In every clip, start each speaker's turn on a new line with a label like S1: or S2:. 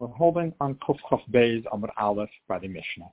S1: We're holding on Kuf Kuf Beis Amud Aleph by the Mishnah.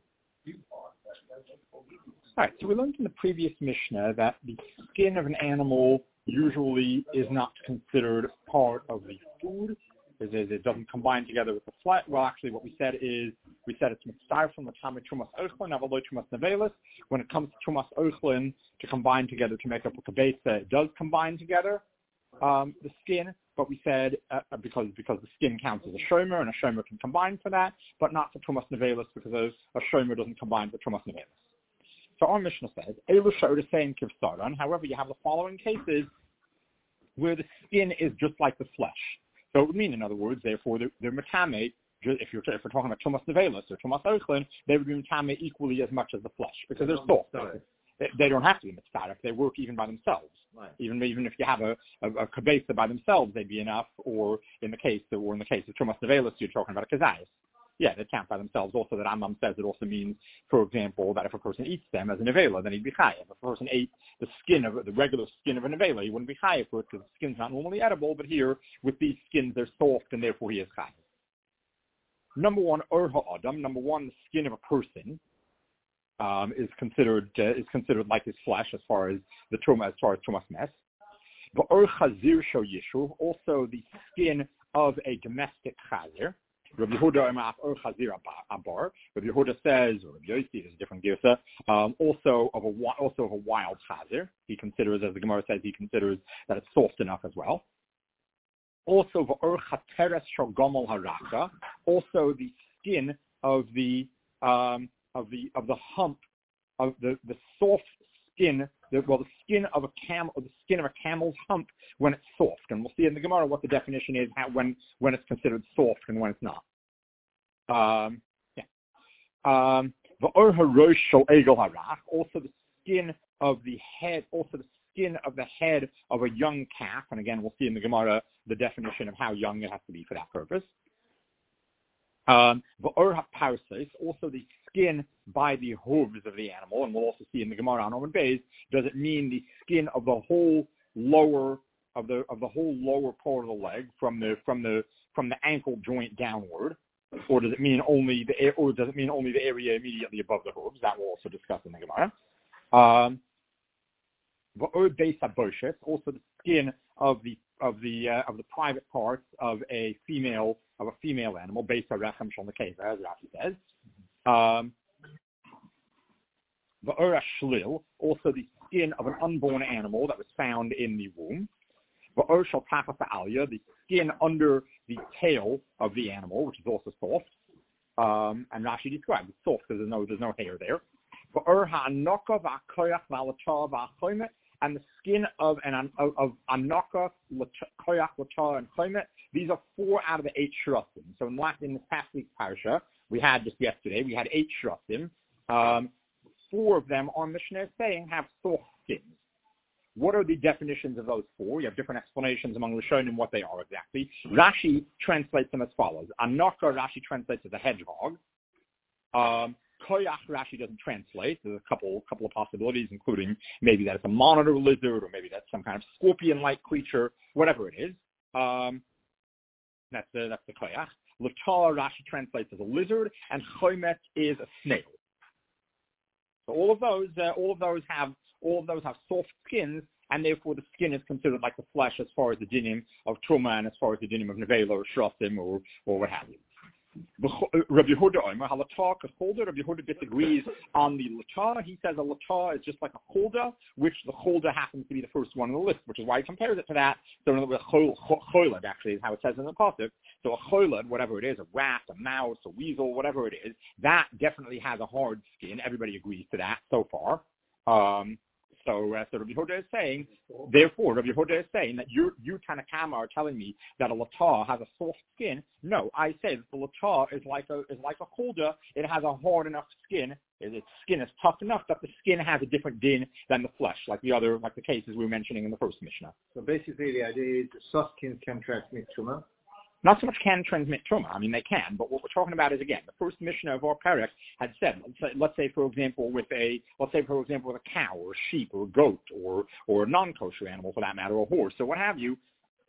S1: Alright, so we learned in the previous Mishnah that the skin of an animal usually is not considered part of the food. It doesn't combine together with the flesh. Well, actually, what we said it's mitzvah from the Talmud Trumas Ochlin, Avaloi Trumas Nevelis. When it comes to Trumas Ochlin to combine together to make up a kabetza, it does combine together the skin. But we said because the skin counts as a shomer, and a shomer can combine for that, but not for Trumas Nevelis because a shomer doesn't combine for Trumas Nevelis. So our Mishnah says, Elu Sha'ur saying Kivsaran. However, you have the following cases where the skin is just like the flesh. So it would mean, in other words, therefore, they're metame. If we're talking about Trumas Nevelis or Trumas Ochlin, they would be metame equally as much as the flesh because they're soft. They don't have to be mitzvah. They work even by themselves. Right. Even if you have a kabetza by themselves, they'd be enough. Or in the case of Trumas Nevelis, you're talking about a kazayas. Yeah, they count by themselves. Also, that Rambam says it also means, for example, that if a person eats them as a nevela, then he'd be chayav. If a person ate the regular skin of a nevela, he wouldn't be chayav for it because the skin's not normally edible. But here, with these skins, they're soft, and therefore he is chayav. Number one, ha'adam. Number one, the skin of a person is considered like his flesh as far as trumas mes. But chazir sho yishuv, also the skin of a domestic chazir. Rabbi Yehuda Abar. Rabbi Yehuda says, or Rabbi Yossi is a different girsa, also of a wild chazir. He considers, as the Gemara says, that it's soft enough as well. Also v'or shel gomel haraka. Also the skin of the hump of the soft skin. The skin of a camel's hump when it's soft, and we'll see in the Gemara what the definition is when it's considered soft and when it's not. Also the skin of the head. Also the skin of the head of a young calf, and again we'll see in the Gemara the definition of how young it has to be for that purpose. Also the skin by the hooves of the animal, and we'll also see in the Gemara on Omen Beis, does it mean the skin of the whole lower part of the leg from the ankle joint downward, or does it mean only the area immediately above the hooves? That we'll also discuss in the Gemara. Also the skin of the private parts of a female animal, based on Rechem Shalmakeza, as Rashi says. Also the skin of an unborn animal that was found in the womb. The skin under the tail of the animal, which is also soft. And Rashi describes it's soft because there's no hair there. And the skin of Anaka, Koyach, Lachar, and Chomet. These are 4 out of the 8 shrasim. So in this past week's parsha, we had 8 shrasim. 4 of them on Mishnah is saying have soft skins. What are the definitions of those 4? You have different explanations among Rishonim what they are exactly. Rashi translates them as follows. Anaka, Rashi translates as a hedgehog. Koyach, Rashi doesn't translate. There's a couple of possibilities, including maybe that it's a monitor lizard, or maybe that's some kind of scorpion-like creature, whatever it is. That's the koyach. Latar, Rashi translates as a lizard, and chomet is a snail. So all of those have soft skins, and therefore the skin is considered like the flesh as far as the dinim of truma and as far as the dinim of nevela or shrasim or what have you. Rabbi Yehuda Omer, halatar k'cholda. Rabbi Yehuda disagrees on the latar. He says a latar is just like a cholda, which the cholda happens to be the first one on the list, which is why he compares it to that. So in other words, cholad actually is how it says in the pasuk. So a cholad, whatever it is, a rat, a mouse, a weasel, whatever it is, that definitely has a hard skin. Everybody agrees to that so far. So Rabbi Yehuda is saying, therefore, Rabbi Yehuda is saying that you Tanakama are telling me that a latar has a soft skin. No, I say that the latar is like a cholda. It has a hard enough skin. Its skin is tough enough that the skin has a different din than the flesh, like the cases we were mentioning in the first Mishnah.
S2: So basically, the idea is soft skins can transmit tumor.
S1: Not so much can transmit truma. I mean, they can, but what we're talking about is, again, the first Mishnah of our Perek had said, let's say for example with a cow or a sheep or a goat or a non-kosher animal for that matter, or a horse or what have you,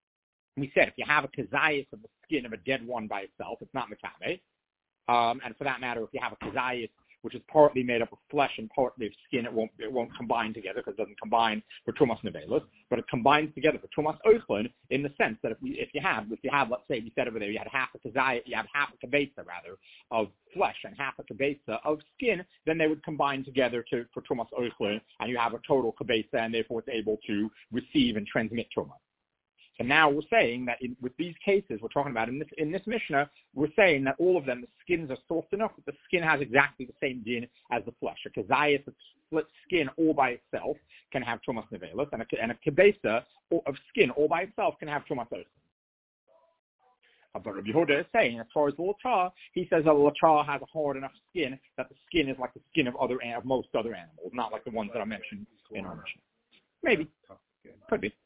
S1: we said if you have a kazayas of the skin of a dead one by itself, it's not metame. And for that matter, if you have a kazayas which is partly made up of flesh and partly of skin, it won't combine together because it doesn't combine for Tumas Nevelos, but it combines together for Tumas Oichlin in the sense that if you have, let's say we said over there, you had half a kazayas, you have half a kabesa rather of flesh and half a kabesa of skin, then they would combine together for Tumas Oichlin, and you have a total kabesa, and therefore it's able to receive and transmit Tumas. So now we're saying that with these cases we're talking about in this Mishnah, we're saying that all of them, the skins are soft enough that the skin has exactly the same din as the flesh. A kazayas, a split skin all by itself, can have Tumas Nevelos, and a kibesa of skin all by itself can have Tumas Oichlin. But Rabbi Yehuda is saying, as far as the Lachah, he says that the Lachah has a hard enough skin that the skin is like the skin of most other animals, not like the ones that I mentioned in our Mishnah. Maybe. Could be.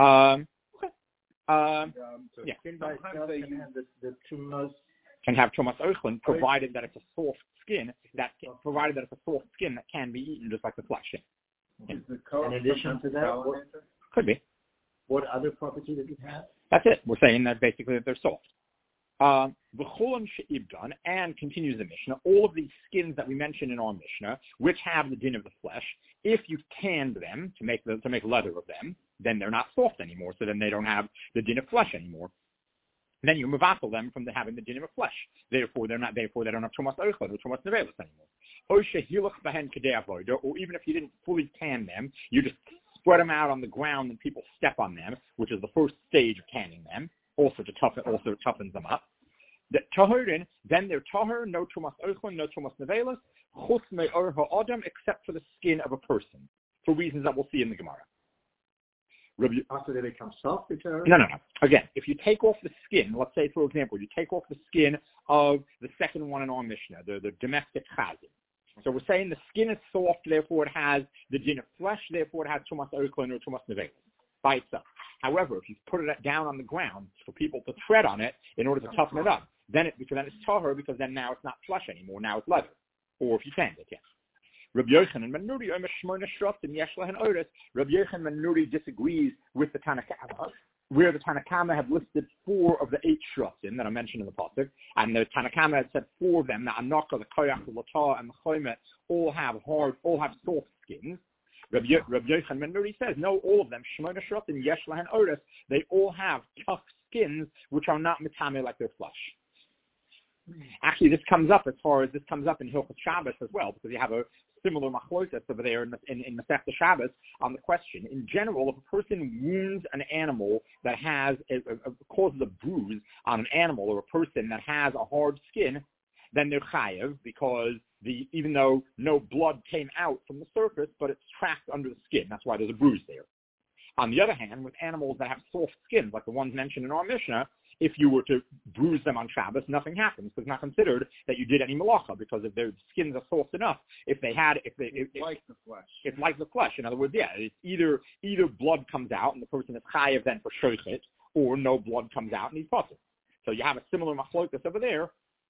S1: Yeah.
S2: Skin by itself can have the tumas.
S1: Can have Tumas Oichlin, provided that it's a soft skin that can be eaten just like the flesh. Yeah.
S2: In addition to that,
S1: could be.
S2: What other property does it have?
S1: That's it. We're saying that basically that they're soft. V'cholam she'ibdan, and continues the Mishnah, all of these skins that we mentioned in our Mishnah, which have the din of the flesh, if you tanned them to make leather of them, then they're not soft anymore. So then they don't have the din of flesh anymore. Then you mavassal them from having the din of flesh. Therefore they don't have Tumas Oichlin or Tumas Nevelos anymore. Or even if you didn't fully tan them, you just spread them out on the ground and people step on them, which is the first stage of tanning them. Also toughens them up. The tahurin, then they're tahur, no Tumas Oichlin, no Tumas Nevelos, chus me'or ha'adam, except for the skin of a person, for reasons that we'll see in the Gemara.
S2: After they become soft,
S1: No. Again, if you take off the skin, let's say, for example, you take off the skin of the second one in our Mishnah, the domestic chazan. So we're saying the skin is soft, therefore it has the din of flesh, therefore it has Tumas Oichlin or Tumas Nevelos by itself. However, if you put it down on the ground for people to tread on it in order to toughen it up, then it's tahor, because then now it's not flesh anymore, now it's leather. Or if you tanned it, yes. Rabbi Yochanan ben Nuri, Rabbi Yochanan ben Nuri disagrees with the Tanakama, where the Tanakama have listed 4 of the 8 shratim that I mentioned in the pasuk, and the Tanakama had said 4 of them, the Anaka, the Koyach, the Latah, and the Chomet, all have soft skins. Rabbi Yochanan ben Nuri says, no, all of them, Shemona shratim, Yesh lahen oris, they all have tough skins which are not mitame like their flesh. Actually, this comes up in Hilchot Shabbos as well, because you have a similar machlokas over there in Masechta Shabbos on the question. In general, if a person wounds an animal that causes a bruise on an animal or a person that has a hard skin, then they're chayav, because even though no blood came out from the surface, but it's trapped under the skin. That's why there's a bruise there. On the other hand, with animals that have soft skins, like the ones mentioned in our Mishnah, if you were to bruise them on Shabbos, nothing happens. It's not considered that you did any malacha, because if their skins are soft enough, it's like the flesh. It's like the flesh. In other words, yeah, it's either blood comes out and the person is chayav then for shochet, or no blood comes out and he's potter. So you have a similar machlokas over there.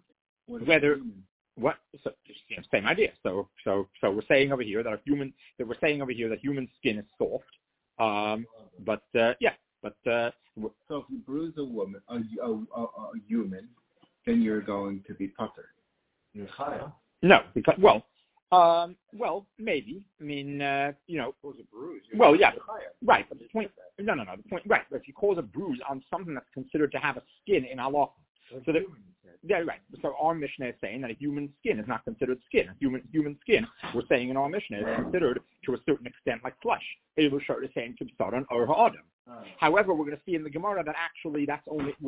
S1: Same idea. So we're saying over here that human skin is soft.
S3: So if you bruise a woman, a human, then you're going to be putter.
S2: You're chayav.
S1: No, because maybe. I mean,
S2: it was a bruise.
S1: Well, yeah, right. But the point, no. The point, right? But if you cause a bruise on something that's considered to have a skin in Allah, right. So our Mishnah is saying that a human skin is not considered skin. A human skin, we're saying in our Mishnah, is considered to a certain extent like flesh. Elu Shor is saying kibsaran or ha'adam. However, we're going to see in the Gemara that actually that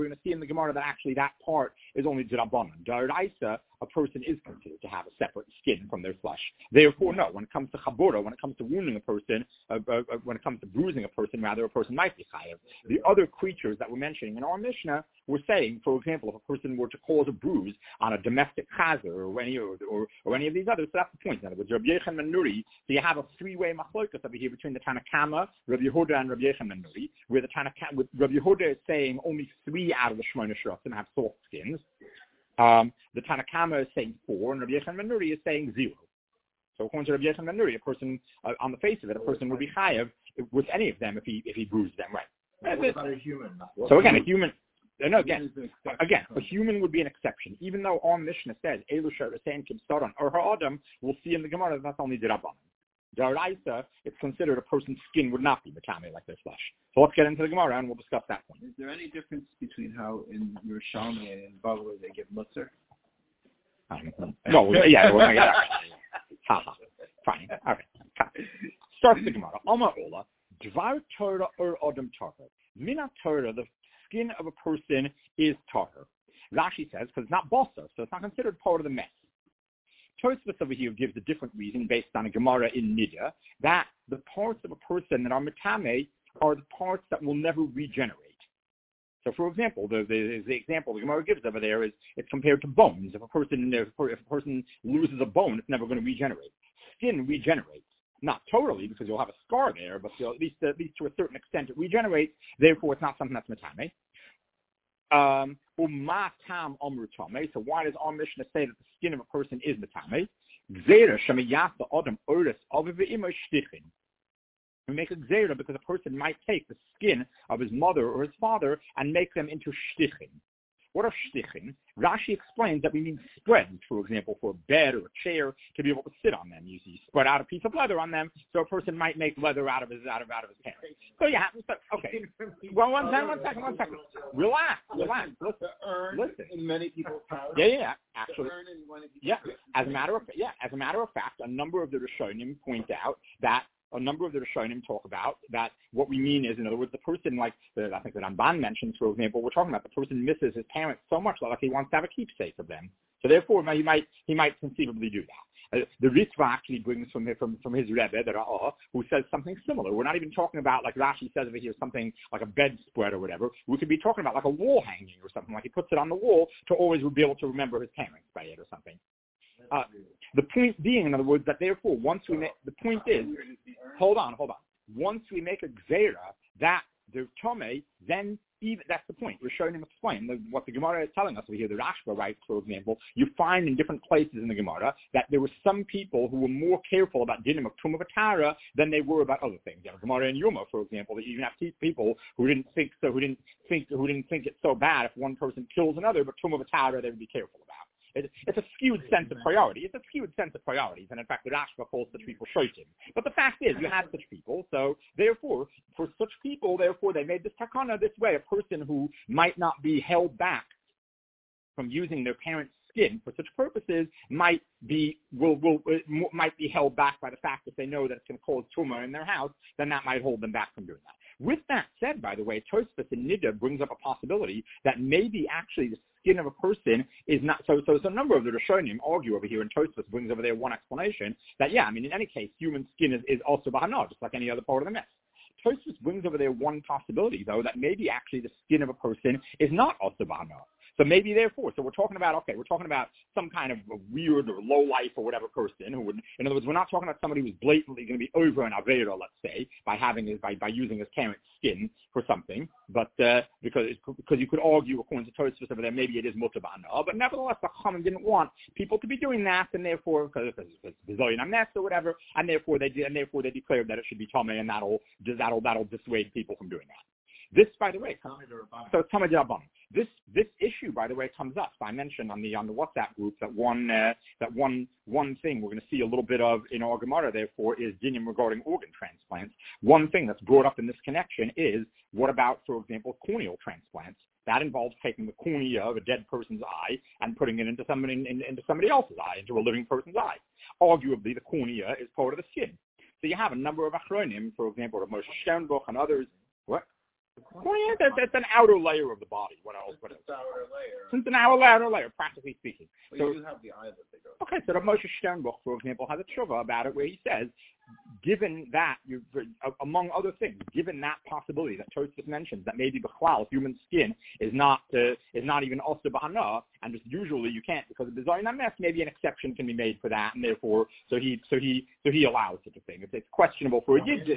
S1: part is only d'Rabbanan. D'Oraisa, a person is considered to have a separate skin from their flesh. Therefore, no. When it comes to chabura, when it comes to wounding a person, when it comes to bruising a person, rather a person might be chayav. The other creatures that we're mentioning in our Mishnah, we're saying, for example, if a person were to cause a bruise on a domestic chazer or any of these others, so that's the point. In other words, Rabbi Yochanan ben Nuri, so you have a 3-way machlokas over here between the Tanakama, Rabbi Yehuda, and Rabbi Yochanan ben Nuri, where the Tanakama, with Rabbi Yehuda is saying only 3 out of the Shemona Shratim have soft skins. The Tanakama is saying 4, and Rabbi Yochanan ben Nuri is saying 0. So according to Rabbi Yochanan ben Nuri, a person, on the face of it, a person would be chayav with any of them if he bruised them, right?
S2: What about a human?
S1: So again, a human. No, again, a human would be an exception. Even though our Mishnah says Elusha Rasain Kibstaron or Ha'adam, we'll see in the Gemara that's only the Rabbanan. Daraisa, it's considered a person's skin would not be metame like their flesh. So let's get into the Gemara and we'll discuss that point.
S3: Is there any difference between how in Yerushalmi and in Bavli they give mutzar?
S1: No, yeah, we're going to get that. Fine. Okay. Starts the Gemara. Amar Ola, Dvar Torah or Adam Tahor. Mina Torah, the skin of a person is Tahor. Rashi says, because it's not Bosa, so it's not considered part of the mess. Tosfos over here gives a different reason based on a Gemara in Nidya, that the parts of a person that are metame are the parts that will never regenerate. So, for example, the example the Gemara gives over there is it's compared to bones. If a person loses a bone, it's never going to regenerate. Skin regenerates, not totally because you'll have a scar there, but at least to a certain extent it regenerates. Therefore, it's not something that's metame. So why does our Mishnah say that the skin of a person is metame? We make a gzera because a person might take the skin of his mother or his father and make them into shtichim. What are shtichim? Rashi explains that we mean spreads, for example, for a bed or a chair to be able to sit on them. You spread out a piece of leather on them, so a person might make leather out of his pants. So yeah, okay. Well, one second. Relax. Listen.
S3: In many people's houses.
S1: Yeah. Actually, yeah. As a matter of fact, a number of the Rishonim point out that. A number of the Rishonim talk about that what we mean is, in other words, the person, like I think that Ramban mentions, for example, we're talking about the person misses his parents so much that he wants to have a keepsake of them. So therefore, he might conceivably do that. The Ritva actually brings from his Rebbe, the Ra'ah, who says something similar. We're not even talking about, like Rashi says over here, something like a bedspread or whatever. We could be talking about like a wall hanging or something, like he puts it on the wall to always be able to remember his parents by it or something. The point being, in other words, that therefore, once we make, the point is, hold on. Once we make a gzera that the tome, then even, that's the point. We're showing him explain what the Gemara is telling us over here. The Rashba writes, for example, you find in different places in the Gemara that there were some people who were more careful about dinim of Tumah V'Tara than they were about other things. Gemara in Yuma, for example, that you even have people who didn't think it so bad if one person kills another, but Tumah V'Tara they would be careful about. It's a skewed sense of priority. It's a skewed sense of priorities, and in fact, the Rashba calls such people shoitim. But the fact is, you have such people, so therefore, for such people, they made this takana this way. A person who might not be held back from using their parents' skin for such purposes might be held back by the fact that they know that it's going to cause tumor in their house. Then that might hold them back from doing that. With that said, by the way, Tosfos in Niddah brings up a possibility that maybe actually the skin of a person is not, so a number of the Rishonim argue over here, and Tosfos brings over there one explanation, that in any case, human skin is also bahana, just like any other part of the mess. Tosfos brings over there one possibility, though, that maybe actually the skin of a person is not also bahana. So maybe therefore, we're talking about some kind of a weird or low life or whatever person who would, in other words, we're not talking about somebody who's blatantly going to be over an Avera, let's say, by using his parent's skin for something, but because you could argue according to Tosfos over there, maybe it is mutar ba'ana, but nevertheless, the Chachamim didn't want people to be doing that, and therefore, because it's Bizoyin Amnes or whatever, and therefore they declared that it should be Tameh, and that'll dissuade people from doing that. This, by the way, so Tameh D'Rabbanan. This issue, by the way, comes up. I mentioned on the WhatsApp group that one thing we're going to see a little bit of in our Gemara, therefore, is dinim regarding organ transplants. One thing that's brought up in this connection is what about, for example, corneal transplants? That involves taking the cornea of a dead person's eye and putting it into somebody else's eye, into a living person's eye. Arguably, the cornea is part of the skin. So you have a number of achronim, for example, of Moshe Sternbuch and others. What? Cornea, that's an outer layer of the body. What else?
S3: It's an outer layer.
S1: It's an outer layer, practically speaking.
S3: But
S1: so
S3: you have the eye that they go.
S1: Okay, so the Moshe Sternbuch, for example, has a tshuva about it where he says, given that, among other things, given that possibility that Tosfos mentions, that maybe b'chlal, human skin is not even also b'hana, and just usually you can't because of Bizoyin Amnes, maybe an exception can be made for that, and therefore, so he allows such a thing. It's questionable for a yid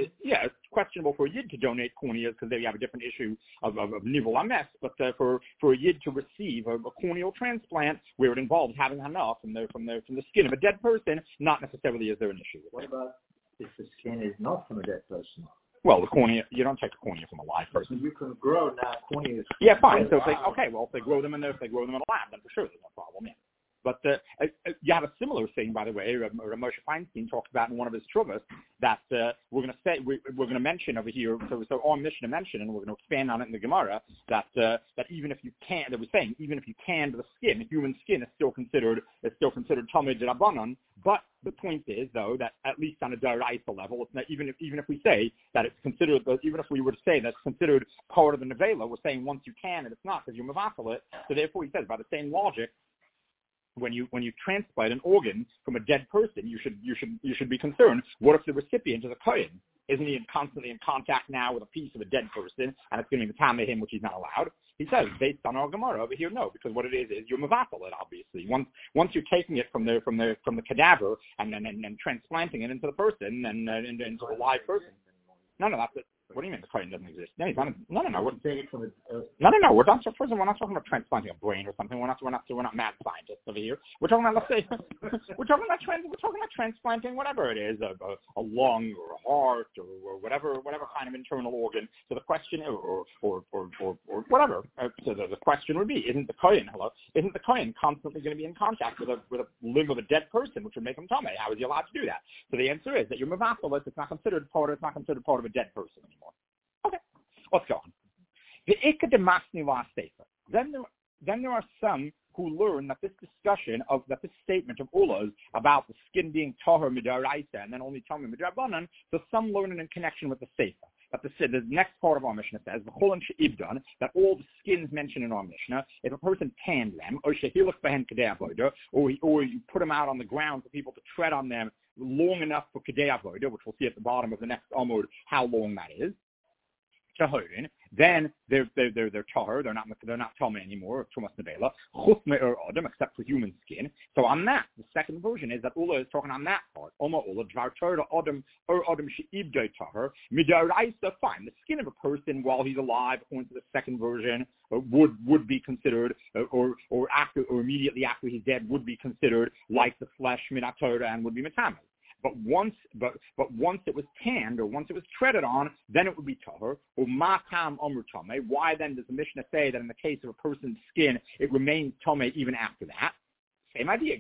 S1: to donate corneas because there you have a different issue of nivel Amnes, but for a yid to receive a corneal transplant where it involves having hana from the skin of a dead person, not necessarily is there an issue.
S2: What about if the skin is not from a dead person?
S1: Well, the cornea, you don't take the cornea from a live person.
S2: You can grow now corneas.
S1: Yeah, fine. So if they grow them in the lab, then for sure there's no problem. Yeah. But you have a similar thing, by the way. Moshe Feinstein talks about in one of his truvas that we're going to say we're going to mention over here. So our Mishnah mentioned, and we're going to expand on it in the Gemara that even if you can't, that we're saying even if you can, the skin, human skin is still considered Talmud Rabbanon. But the point is, though, that at least on a Daraisa level, it's not, even if we say that it's considered, even if we were to say that's considered part of the Nevela, we're saying once you can and it's not because you mavakal it. So therefore, he says by the same logic, when you transplant an organ from a dead person, you should be concerned. What if the recipient is a kohen? Isn't he constantly in contact now with a piece of a dead person, and it's going to be the him, which he's not allowed? He says, based on our Gemara over here, no, because what it is you're mavakal it, obviously. Once you're taking it from the cadaver and transplanting it into the person and into a live person. No, that's it. What do you mean the kohen doesn't exist? No, he's not. No. No. We're not talking about transplanting a brain or something. We're not mad scientists over here. We're talking about, let's say, we're talking about transplanting whatever it is, a lung or a heart or whatever kind of internal organ. So the question, or whatever. So the question would be, isn't the kohen constantly going to be in contact with a limb of a dead person, which would make him tamei? How is he allowed to do that? So the answer is that you're mavachalos. It's not considered part of a dead person anymore. Okay, let's go on. The Ikka de Masni La Sefer. Then there are some who learn that this discussion that this statement of Ullah's about the skin being tahor midaraisa and then only tamei midrabanan, so some learn it in connection with the Sefer. But the next part of our Mishnah says, V'cholan she'ibdan, that all the skins mentioned in our Mishnah, if a person tanned them, or shehilach behen kedei avoda, or you put them out on the ground for people to tread on them long enough for kedei avoda, which we'll see at the bottom of the next Amud how long that is, tahorin, then they're tahor, they're not tamei anymore, tumas nevela, chutz me'er adam, except for human skin. So on that, the second version is that Ullah is talking on that part. Oma Ullah, dvar tahor adam she'ibdei tahor, midaraisa, fine. The skin of a person while he's alive, according to the second version, would be considered, or immediately after he's dead, would be considered like the flesh minat Torah and would be metamei. But once it was tanned or once it was treaded on, then it would be tahor. Or matam amr tamei. Why then does the Mishnah say that in the case of a person's skin it remains tamei even after that? Same idea.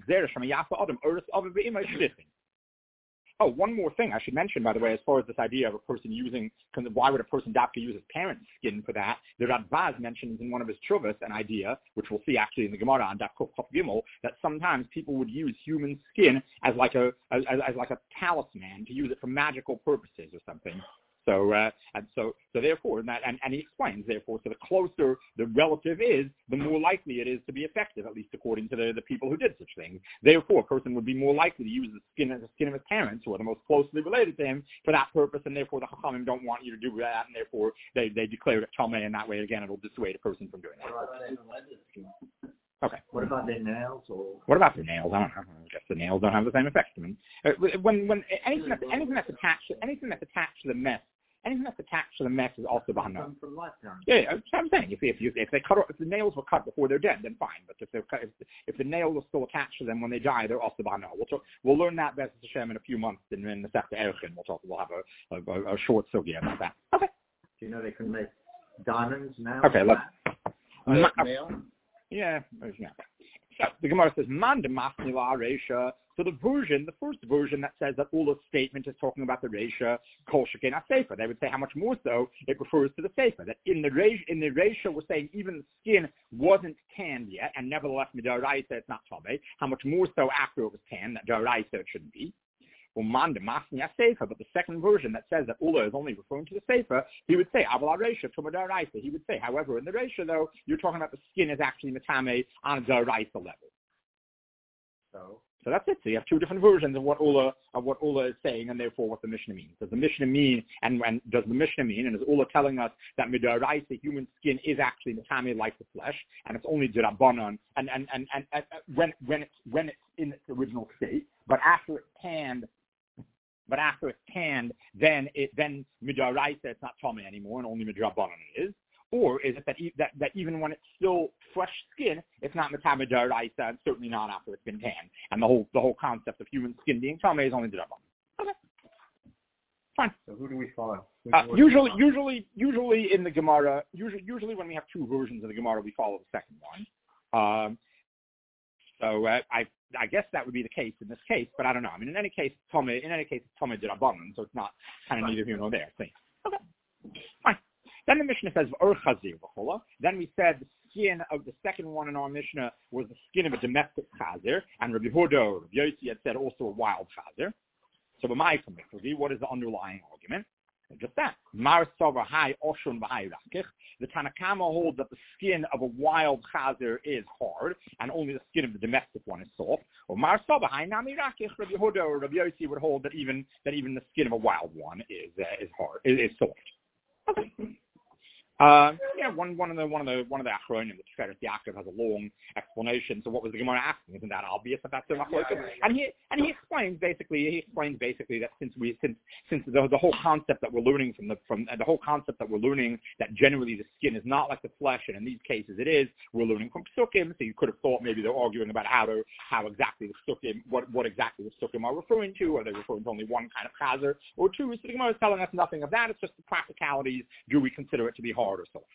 S1: Oh, one more thing I should mention, by the way, as far as this idea of a person why would a person dafka use his parents' skin for that? The Radbaz mentions in one of his truvas an idea, which we'll see actually in the Gemara on Daf Kuf Gimel, that sometimes people would use human skin as like a talisman, to use it for magical purposes or something. So therefore, and he explains, therefore, so the closer the relative is, the more likely it is to be effective, at least according to the people who did such things. Therefore, a person would be more likely to use the skin of his parents, who are the most closely related to him, for that purpose, and therefore the Chachamim don't want you to do that, and therefore they declare it tamei, and that way, again, it'll dissuade a person from doing that. Okay.
S2: What about their nails?
S1: What about their nails? I don't know. I guess the nails don't have the same effect. I mean, when anything that's attached to the mess. Anything that's attached to the mess is also bahana. Yeah, that's what I'm saying. If the nails were cut before they're dead, then fine. But if the nails are still attached to them when they die, they're also bahana. We'll learn that B'ezras Hashem in a few months in the Sefta Erchin. We'll have a short sugya about that. Okay.
S2: Do you know they can make diamonds now?
S1: Okay, let's.
S3: Nail?
S1: Yeah. So the Gemara says, "Man de masni la reisha." So the first version that says that Ullah's statement is talking about the reisha, kol sheken ha-sefer. They would say how much more so it refers to the sefer. That in the reisha we're saying even the skin wasn't tanned yet, and nevertheless midaraisa it's not tamei. How much more so after it was tanned, that daraisa it shouldn't be. Man de masni ha-sefer. But the second version that says that Ullah is only referring to the sefer, he would say aval ha-reisha tuma daraisa. He would say, however, in the reisha though, you're talking about the skin is actually metamei on a daraisa level. So that's it. So you have two different versions of what Ullah is saying, and therefore what the Mishnah means. Does the Mishnah mean, and does the Mishnah mean, and is Ullah telling us that midaraisa, human skin, is actually metamei like the flesh, and it's only d'Rabbanan, and when it's in its original state, but after it's tanned, then midaraisa it's not tamei anymore, and only midrabbanan it is. Or is it that even when it's still fresh skin, it's not metamei daraisa, and certainly not after it's been tanned? And the whole concept of human skin being tamei is only d'Rabbanan. Okay. Fine.
S2: So who do we follow?
S1: Usually in the Gemara, usually when we have two versions of the Gemara, we follow the second one. So I guess that would be the case in this case, but I don't know. I mean, in any case, it's Tomei did Abanon, so it's not kind of neither here nor there. Okay, fine. Then the Mishnah says Chazir b'chola. Then we said the skin of the second one in our Mishnah was the skin of a domestic chazir, and Rabbi Hudo, Rabbi Yossi had said also a wild chazir. So what is the underlying argument? Just that. The Tanna Kama holds that the skin of a wild chazir is hard, and only the skin of the domestic one is soft. Or Rabbi Hudo or Rabbi Yossi would hold that even the skin of a wild one is hard, is soft. Okay. One of the Achronim, the Tiferes Yaakov, has a long explanation. So what was the Gemara asking? Isn't that obvious that that's a machlokas? And he explains basically that since the whole concept that we're learning that generally the skin is not like the flesh, and in these cases it is, we're learning from Psukim. So you could have thought maybe they're arguing about how exactly the Psukim, what exactly the Psukim are referring to. Are they referring to only one kind of chazer or two? So the Gemara is telling us nothing of that. It's just the practicalities. Do we consider it to be hard or soft?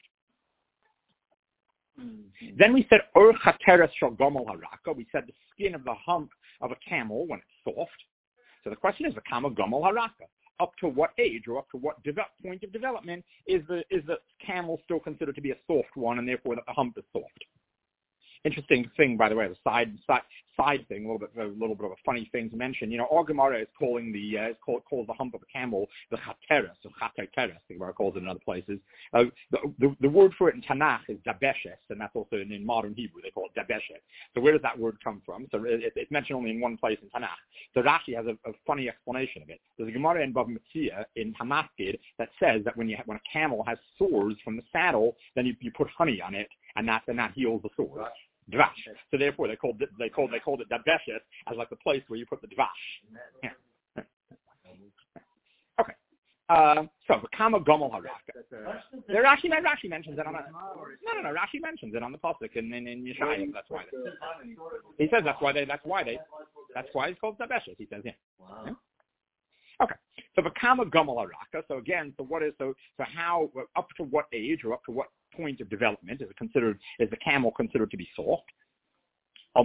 S1: Then we said Chateres shel Gomel Haraka. We said the skin of the hump of a camel when it's soft. So the question is, the Kama Gomel Haraka. Up to what age or up to what point of development is the camel still considered to be a soft one, and therefore that the hump is soft? Interesting thing, by the way, the side thing, a little bit of a funny thing to mention. Our Gemara is calling calls the hump of a camel the chateres, or chateres. The Gemara calls it in other places. The word for it in Tanakh is dabeshes, and that's also in modern Hebrew they call it dabeshes. So where does that word come from? So it's mentioned only in one place in Tanakh. So Rashi has a funny explanation of it. There's a Gemara in Bava Metzia in Hamaskid that says that when a camel has sores from the saddle, then you put honey on it, and that heals the sores. Dvash. So therefore, they called it dabeshes as like the place where you put the dvash. Yeah. Okay. So the Kama Gomel Haraka. Rashi mentions it on Rashi mentions it on the pasuk in Yeshayim. That's why he says that's why it's called dabeshes. He says
S2: Wow.
S1: Yeah. Okay. So the Kama Gomel Haraka. So again, how up to what age or up to what point of development is the camel considered to be soft? As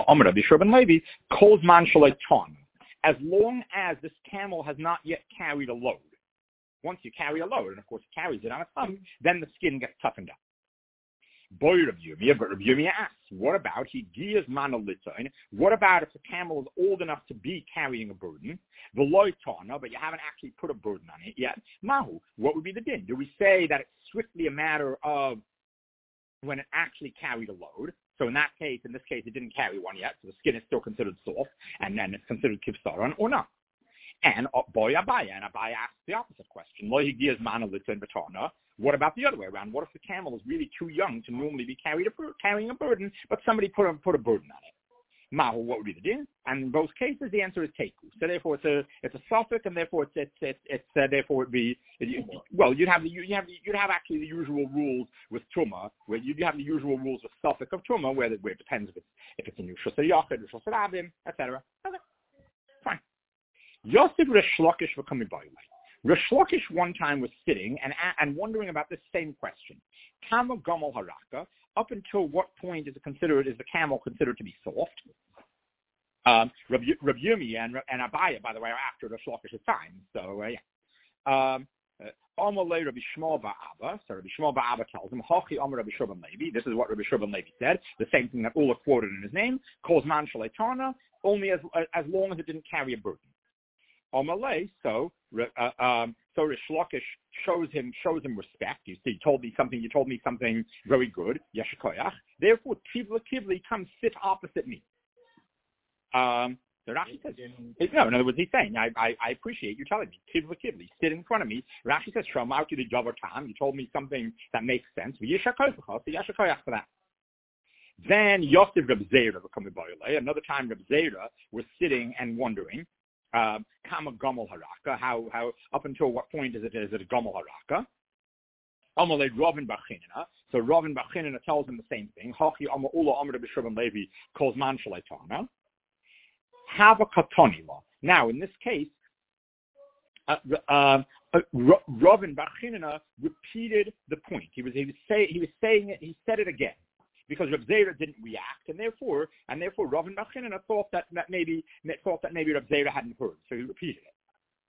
S1: long as this camel has not yet carried a load. Once you carry a load, and of course it carries it on its tongue, then the skin gets toughened up. But Rabbi Yirmiyah asks, what about what about if the camel is old enough to be carrying a burden, but you haven't actually put a burden on it yet? Mahu, what would be the din? Do we say that it's strictly a matter of when it actually carried a load? So in this case, it didn't carry one yet, so the skin is still considered soft, and then it's considered kivsaron or not. And Abaya asks the opposite question. What about the other way around? What if the camel is really too young to normally be carrying a burden, but somebody put a burden on it? Mahu, what would be the din? And in both cases, the answer is teku. So therefore, it's a suffix, and therefore therefore it'd be you'd have actually the usual rules with truma, where you'd have the usual rules with suffix of truma, where it depends if it's a new shusar yachid, or shusar avim, etc. Okay, fine. Yosef Resh Lakish v'kamei b'ilei. Resh Lakish one time was sitting and wondering about this same question. Kama Gomel Haraka. Up until what point is the camel considered to be soft? Rabbi Yirmiyah and Abaya, by the way, are after Resh Lakish's time. So Amalei Rabbi Shmuel Ba'Abba. So Rabbi Shmuel Ba'Abba tells him, Hachi Amar Rabbi Shua ben Levi. This is what Rabbi Shua ben Levi said. The same thing that Ula quoted in his name. Calls man shaletana only as long as it didn't carry a burden. Amalei. So Rish Lakish shows him respect. You see, you told me something very good. Yeshikoyach. Therefore, Kivli, come sit opposite me. So Rashi says, no, in other words, he's saying, I appreciate you telling me. Kivli, sit in front of me. Rashi says, Shomar to the Javar Tam. You told me something that makes sense. Yeshikoyach for that. Then Yosef Reb Zera, another time Reb Zera was sitting and wondering, Kama Gomel Haraka, how up until what point is it a Gomel Haraka? Amalei Ravin Bachinina. So Ravin Bachinina tells him the same thing. Hachi Amar Ula Amar Rabbi Shua ben Levi calls man shaletana. Have a katonila. Now in this case, Ravin Bar Chinna repeated the point. He was saying it. He said it again because Reb Zera didn't react, and therefore Ravin Bar Chinna thought that maybe Reb Zera hadn't heard, so he repeated it.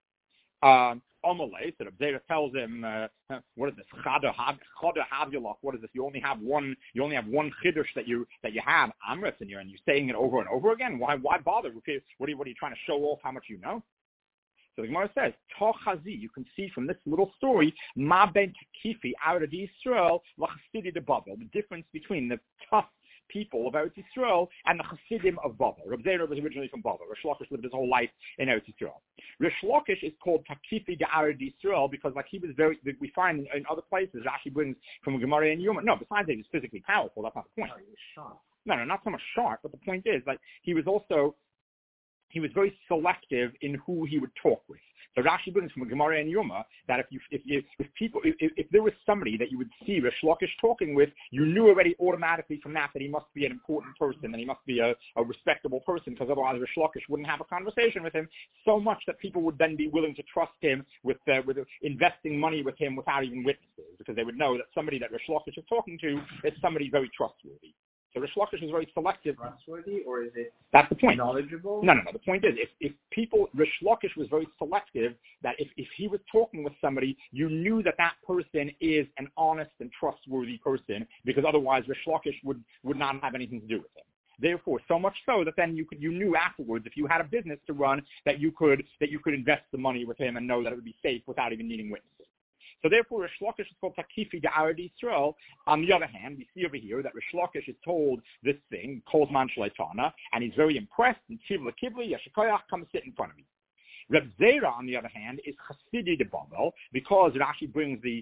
S1: Amalei, so Reb Zera tells him, what is this? Chada Havyalach. What is this? You only have one chiddush that you have Amrit, and you're saying it over and over again. Why bother? What are you trying to show off how much you know? So the Gemara says, Tochazi, you can see from this little story, Ma ben Takifi out of Yisrael, L'chasidi de Babel, the difference between the tough people of Eretz Yisrael and the Hasidim of Babel. Reb Zera was originally from Babel. Rish Lakish lived his whole life in Eretz Yisrael. Rish Lakish is called Takifi de Eretz Yisrael because, like, he was we find in other places, Rashi brings from Gemara and Yoma. No, besides that, he was physically powerful. That's not the point. No, not so much sharp, but the point is, like, he was very selective in who he would talk with. So Rashi brings from Gemara and Yoma that if there was somebody that you would see Rish Lakish talking with, you knew already automatically from that he must be an important person and he must be a respectable person, because otherwise Rish Lakish wouldn't have a conversation with him, so much that people would then be willing to trust him with investing money with him without even witnesses, because they would know that somebody that Rish Lakish is talking to is somebody very trustworthy. So Rish Lakish is very selective.
S2: Trustworthy, or is it?
S1: That's the point.
S2: Knowledgeable?
S1: No. The point is, if Rish Lakish was very selective, that if he was talking with somebody, you knew that person is an honest and trustworthy person, because otherwise Rish Lakish would not have anything to do with him. Therefore, so much so that then you knew afterwards, if you had a business to run, that you could invest the money with him and know that it would be safe without even needing witnesses. So therefore, Rish Lakish is called Takifi de Eretz Yisrael. On the other hand, we see over here that Rish Lakish is told this thing, Kozman Shleitana, and he's very impressed, and Kivla Kivli, Yashikoyach, come sit in front of me. Reb Zera, on the other hand, is Chasidi de Babel, because Rashi brings the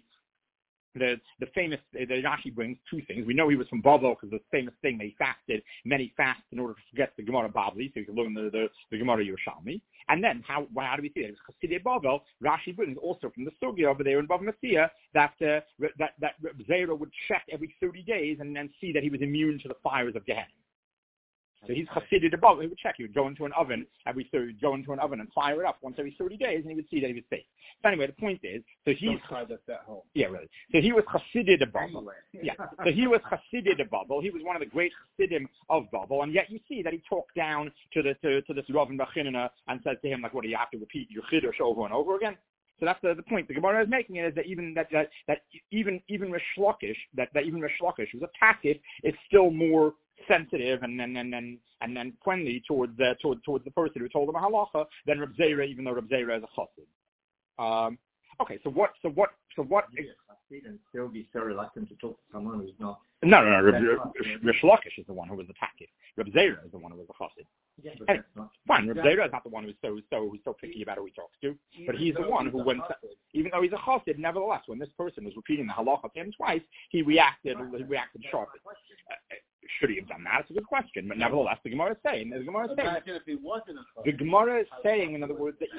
S1: Rashi brings two things. We know he was from Babel because the famous thing that he fasted many fasts in order to forget the Gemara Babli, so you can learn the Gemara Yerushalmi. And then how do we see that? It was Chassidei Babel. Rashi brings also from the Sugya over there in Bava Metzia that Zera would check every 30 days and then see that he was immune to the fires of Gehenna. So he's Chassidei de Babel. He would check. He would go into an oven and fire it up once every 30 days, and he would see that he was safe. So anyway, the point is, so he's
S3: at home.
S1: Yeah, really. So he was Chassidei de Babel. Yeah. So he was Chassidei de Babel. He was one of the great Chassidim of Babel, and yet you see that he talked down to this Ravin Bar Chinna and says to him, like, what do you have to repeat your chiddush over and over again? So that's the point. The Gemara is making it is that even Rish Lakish, even Rish Lakish, who's a takif, is still more sensitive and then friendly towards the person who told him a halacha than Reb Zera, even though Reb Zera is a chassid. Okay, so what?
S2: And still be so reluctant to talk to someone who's not.
S1: No. Rish Lakish is the one who was the takif. Reb Zera is the one who was the chassid.
S2: Yeah, but
S1: fine. Reb Zera is not the one who's so picky about who he talks to, but he's the one who, even though he's a chassid, nevertheless, when this person was repeating the halacha to him twice, he reacted sharply. Should he have done that? It's a good question, but nevertheless, the Gemara is saying, in other words, that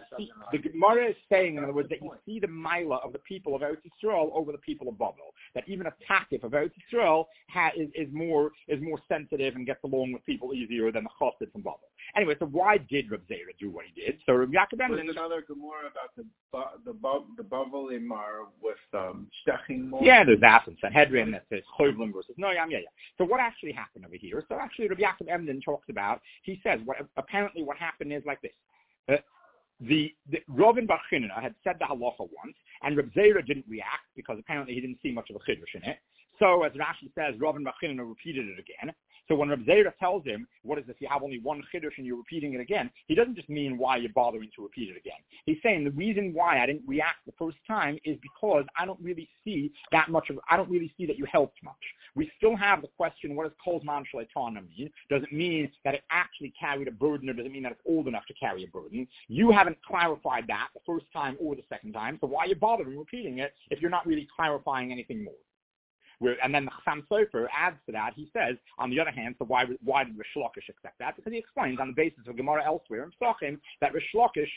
S1: you see the Maila of the people of Eretz Yisrael over the people of Babel. That even a takif of Eretz Yisrael is more sensitive and gets along with people easier than the chassid from Babel. Anyway, so why did Reb Zera do what he did? So Reb Yaakov Ben.
S3: There's another Gemara about the Babel Imar with Steching.
S1: Yeah, there's that in Sanhedrin that says Chovlim versus Noyam. Yeah. So what actually happened over here? So actually, Rabbi Yaakov Emden talks about. He says what happened is like this. The Ravin Bar Chinna had said the halacha once, and Reb Zera didn't react because apparently he didn't see much of a chiddush in it. So as Rashi says, Ravin Bar Chinna repeated it again. So when Reb Zera tells him, what is this, you have only one chiddush and you're repeating it again, he doesn't just mean why you're bothering to repeat it again. He's saying the reason why I didn't react the first time is because I don't really see that you helped much. We still have the question, what does Kozman Shleitana mean? Does it mean that it actually carried a burden, or does it mean that it's old enough to carry a burden? You haven't clarified that the first time or the second time, so why are you bothering repeating it if you're not really clarifying anything more? And then the Chassam Sofer adds to that. He says, on the other hand, so why did Rish Lakish accept that? Because he explains on the basis of Gemara elsewhere in Pesachim that Rish Lakish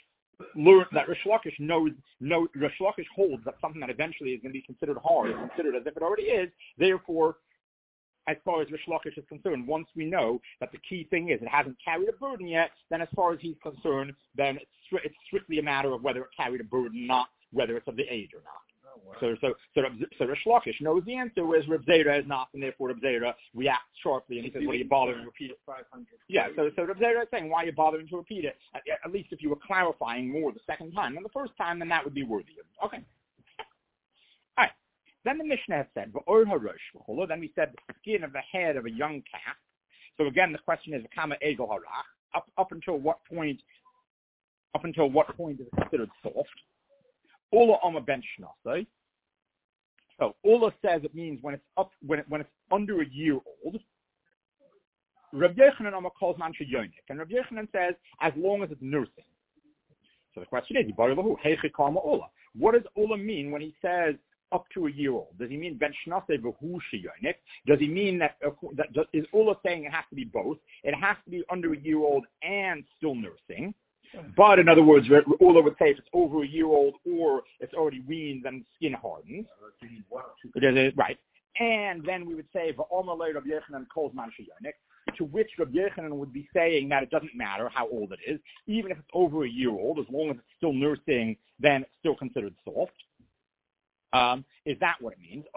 S1: holds that something that eventually is going to be considered hard is considered as if it already is. Therefore, as far as Rish Lakish is concerned, once we know that the key thing is it hasn't carried a burden yet, then as far as he's concerned, then it's strictly a matter of whether it carried a burden, not whether it's of the age or not. So Rish Lakish knows the answer, whereas Reb Zera is not, and therefore Reb Zera reacts sharply and he says, what are you bothering to repeat it? 500. Yeah, so Reb Zera is saying, why are you bothering to repeat it? At least if you were clarifying more the second time than the first time, then that would be worthy of. Okay. All right. Then the Mishnah has said, then we said the skin of the head of a young calf. So again, the question is, Kama Egel Harach, up until what point is it considered soft? Ola Oma Ben Shnasai. So Ola says it means when it's under a year old. Rabbi Yochanan Oma calls man sheyonik, and Rabbi Yochanan says as long as it's nursing. So the question is, what does Ola mean when he says up to a year old? Does he mean Ben Shnasai v'hu sheyonik? Does he mean that is Ola saying it has to be both? It has to be under a year old and still nursing. But in other words, Ola would say if it's over a year old or it's already weaned, then skin hardens. Right. And then we would say, V'omalei Rabbi Yochanan calls man sheyonik, to which Rabbi Yochanan would be saying that it doesn't matter how old it is. Even if it's over a year old, as long as it's still nursing, then it's still considered soft. Is that what it means?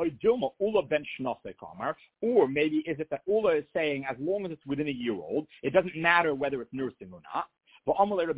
S1: Or maybe is it that Ola is saying as long as it's within a year old, it doesn't matter whether it's nursing or not. And then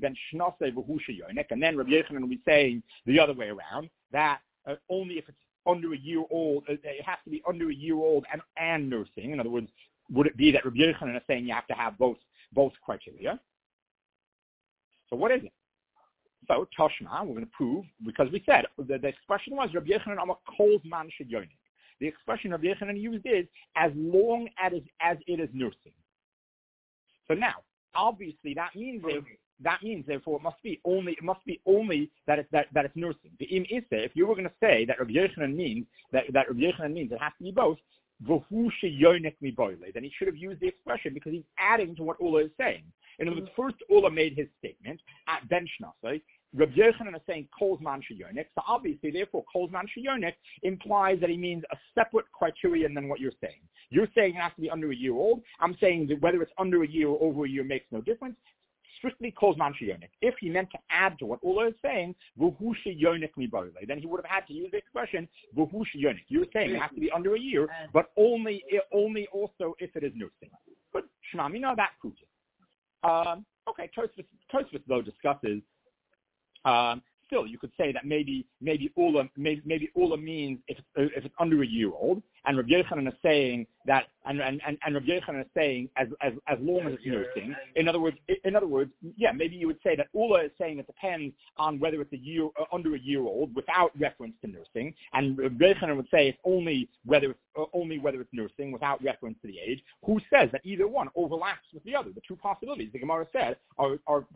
S1: Rabbi Yochanan will be saying the other way around, that only if it's under a year old, it has to be under a year old and nursing. In other words, would it be that Rabbi Yochanan is saying you have to have both criteria? So what is it? So Tashma, we're going to prove, because we said the expression was Rabbi Yochanan Amar Kol's man sheyonik. The expression Rabbi Yochanan used is as long as it is nursing. So now, obviously, that means therefore it must be only that it's nursing. The im isse, if you were going to say that Rabbi Yochanan means that it has to be both, v'hu sheyonik mi boile, then he should have used the expression because he's adding to what Ola is saying. In other words, first Ola made his statement at Ben Shnasai. Rabbi Yochanan is saying Kol's man sheyonik. So obviously, therefore, Kol's man sheyonik implies that he means a separate criterion than what you're saying. You're saying it has to be under a year old. I'm saying that whether it's under a year or over a year makes no difference. Strictly Kol's man sheyonik. If he meant to add to what Ola is saying, v'hu sheyonik mi boile, then he would have had to use the expression v'hu sheyonik. You're saying it has to be under a year, but only also if it is nursing. But Shnam, that proves it. Okay, Tosfos though discusses. Still, you could say that maybe Ola means if it's under a year old, and Rabbi Yochanan is saying that, and Rabbi Yochanan is saying as long as it's nursing. In other words, yeah, maybe you would say that Ola is saying it depends on whether it's a year under a year old without reference to nursing, and Rabbi Yochanan would say it's only whether it's nursing without reference to the age. Who says that either one overlaps with the other? The two possibilities the Gemara said are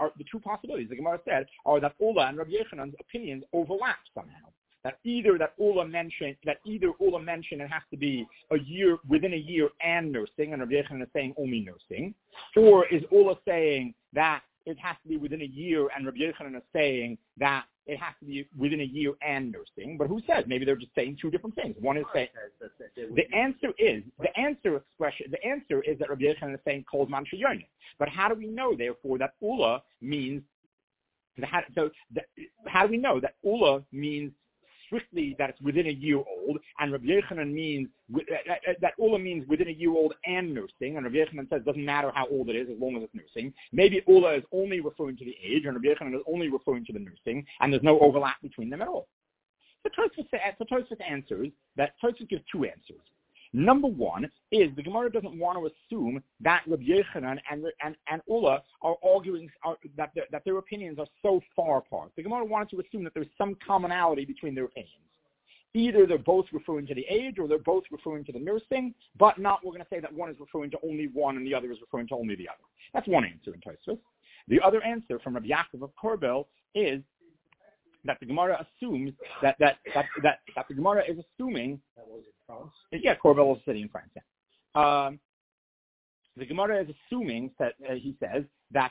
S1: that Ola and Rabbi Yochanan's opinions overlap somehow. That either Ola mentioned it has to be a year, within a year and nursing, and Rabbi Yochanan is saying only nursing, or is Ola saying that it has to be within a year, and Rabbi Yochanan is saying that it has to be within a year and nursing? But who says? Maybe they're just saying two different things. One is saying the answer is that Rabbi Yochanan is saying Kol's man sheyonik. But how do we know, therefore, that Ola means? How do we know that Ola means strictly that it's within a year old, and Rabbi Yochanan means that Ola means within a year old and nursing, and Rabbi Yochanan says it doesn't matter how old it is as long as it's nursing? Maybe Ola is only referring to the age, and Rabbi Yochanan is only referring to the nursing, and there's no overlap between them at all. So Tosfos answers that Tosfos gives two answers. Number one is the Gemara doesn't want to assume that Rabbi Yochanan and Ola are arguing that their opinions are so far apart. The Gemara wanted to assume that there's some commonality between their opinions. Either they're both referring to the age or they're both referring to the nursing, but we're going to say that one is referring to only one and the other is referring to only the other. That's one answer in Tosfos. The other answer from Rabbi Yaakov of Korbel is that the Gemara assumes that the Gemara is assuming. That was in France. Yeah, Korbel was a city in France. Yeah. The Gemara is assuming that he says that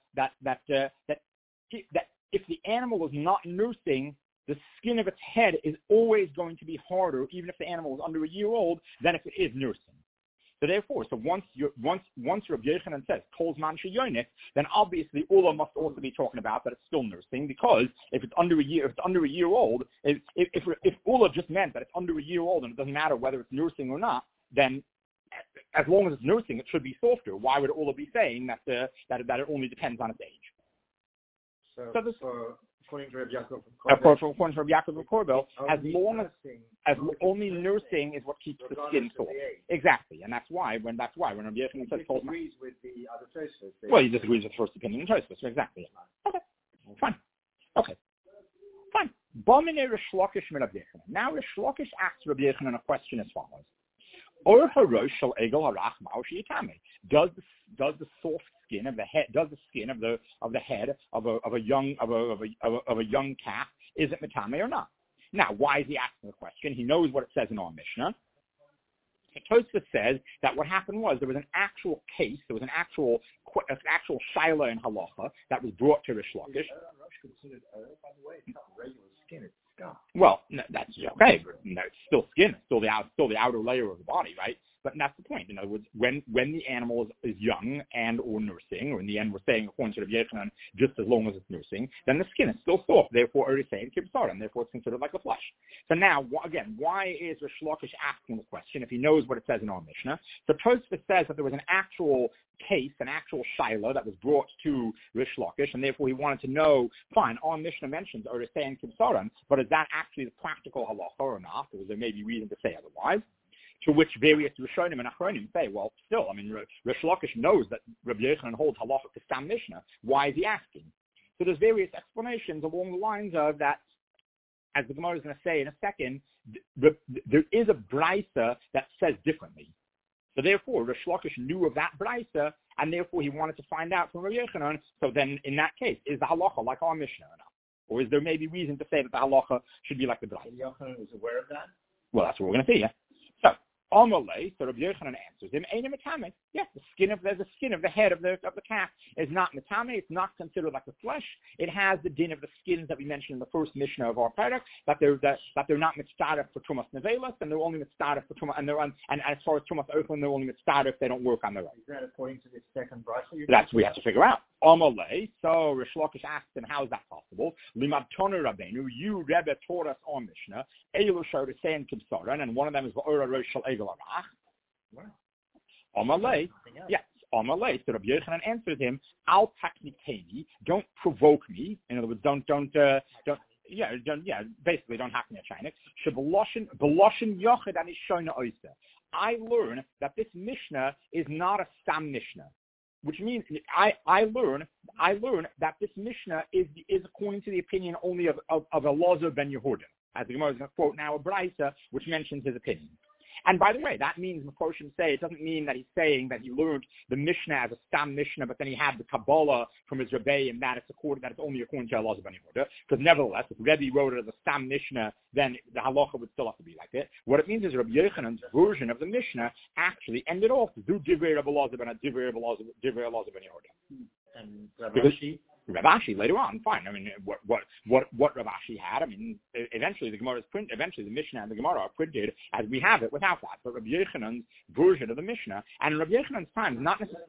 S1: if the animal is not nursing, the skin of its head is always going to be harder, even if the animal is under a year old, than if it is nursing. So therefore, once Rabbi Yochanan says Kol Zman Sheyonik, then obviously Ula must also be talking about that it's still nursing, because if it's under a year old, if Ula just meant that it's under a year old and it doesn't matter whether it's nursing or not, then as long as it's nursing, it should be softer. Why would Ula be saying that it only depends on its age?
S2: So according to Rabbi Yaakov
S1: according to Rabbi Yaakov of Korbel, as only nursing is what keeps the skin soft. Exactly, and that's why when Rabbi Yochanan says
S2: he disagrees with the other Tosfos.
S1: Well, he disagrees with the first opinion in Tosfos. Exactly. Okay, fine. Okay, fine. Now Rish Lakish asks Rabbi Yochanan a question as follows: Does the soft skin of the head, does the skin of the head of a young calf, is it metame or not? Now, why is he asking the question? He knows what it says in our Mishnah. Tosfos says that what happened was there was an actual case, there was an actual shaila in halacha that was brought to Rish Lakish.
S2: Considered, by the way, it's not regular skin; it's scalp.
S1: Well, no, that's okay, but it's still skin. It's still the outer layer of the body, right? But that's the point. In other words, when the animal is young and or nursing, or in the end we're saying according to Rabbi Yochanan, just as long as it's nursing, then the skin is still soft. Therefore, it is saying kibsar, and therefore it's considered like the flesh. So now, again, why is Rish Lakish asking the question if he knows what it says in our Mishnah? So Tosfos says that there was an actual case, an actual shiloh that was brought to Rish Lakish, and therefore he wanted to know, fine, our Mishnah mentions Orisei and Kibsaran, but is that actually the practical halacha or not? Or is there maybe reason to say otherwise? To which various Rishonim and Achronim say, well, still, I mean, Rish Lakish knows that Rabbi Yochanan holds halacha Kistam Mishnah. Why is he asking? So there's various explanations along the lines of that, as the Gemara is going to say in a second, there is a brisa that says differently. So therefore, Rish Lakish knew of that brisa, and therefore he wanted to find out from Rabbi Yochanan. So then, in that case, is the halacha like our Mishnah or not? Or is there maybe reason to say that the halacha should be like the brisa?
S2: Yochanan was aware of that?
S1: Well, that's what we're going to see, yeah. So, Amalei, so Rabbi Yochanan answers him, Eina Metame. Yes, the skin of the head of the calf is not Metame. It's not considered like the flesh. It has the din of the skins that we mentioned in the first Mishnah of our parak, that they're not mitzvah for Trumas Nevelas, and they're only mitzvah for Trumas, and as far as Trumas Ochlin, they're only mitzvah if they don't work on their own.
S2: Is that according to this second brisa?
S1: That's what we have to figure out. Amalei, so Rish Lakish asks him, how is that possible? Limad Toner Rabbeinu, you Rebbe taught us on Mishnah, Eilu Shorasei and Kibsaran, and one of them is Va'ora Rosh Shal Egel Arach. Amalei, yes, Amalei. So Rabbi Yochanan answers him, Al Taknikeni, don't provoke me. In other words, basically don't hack me a chinik. Beloshin Yochid and Ishona Oysa. I learn that this Mishnah is not a Stam Mishnah. Which means I learn that this Mishnah is according to the opinion only of Elazar ben Yehuda, as the Gemara is going to quote now a brisa which mentions his opinion. And by the way, that means Mephoshim say it doesn't mean that he's saying that he learned the Mishnah as a Stam Mishnah, but then he had the Kabbalah from his Rebbe, and that it's only according to Elazar ben Yehuda. Because nevertheless, if Rebbe wrote it as a Stam Mishnah, then the halacha would still have to be like it. What it means is Rabbi Yochanan's version of the Mishnah actually ended off to do Divrei Rabbi Elazar ben Elazar ben Yehuda.
S2: And Rav
S1: Ashi later on, fine. I mean, what Rav Ashi had. I mean, eventually the Mishnah and the Gemara are printed as we have it without that. But Rabbi Yochanan's version of the Mishnah, and in Rabbi Yochanan's time, not necessarily.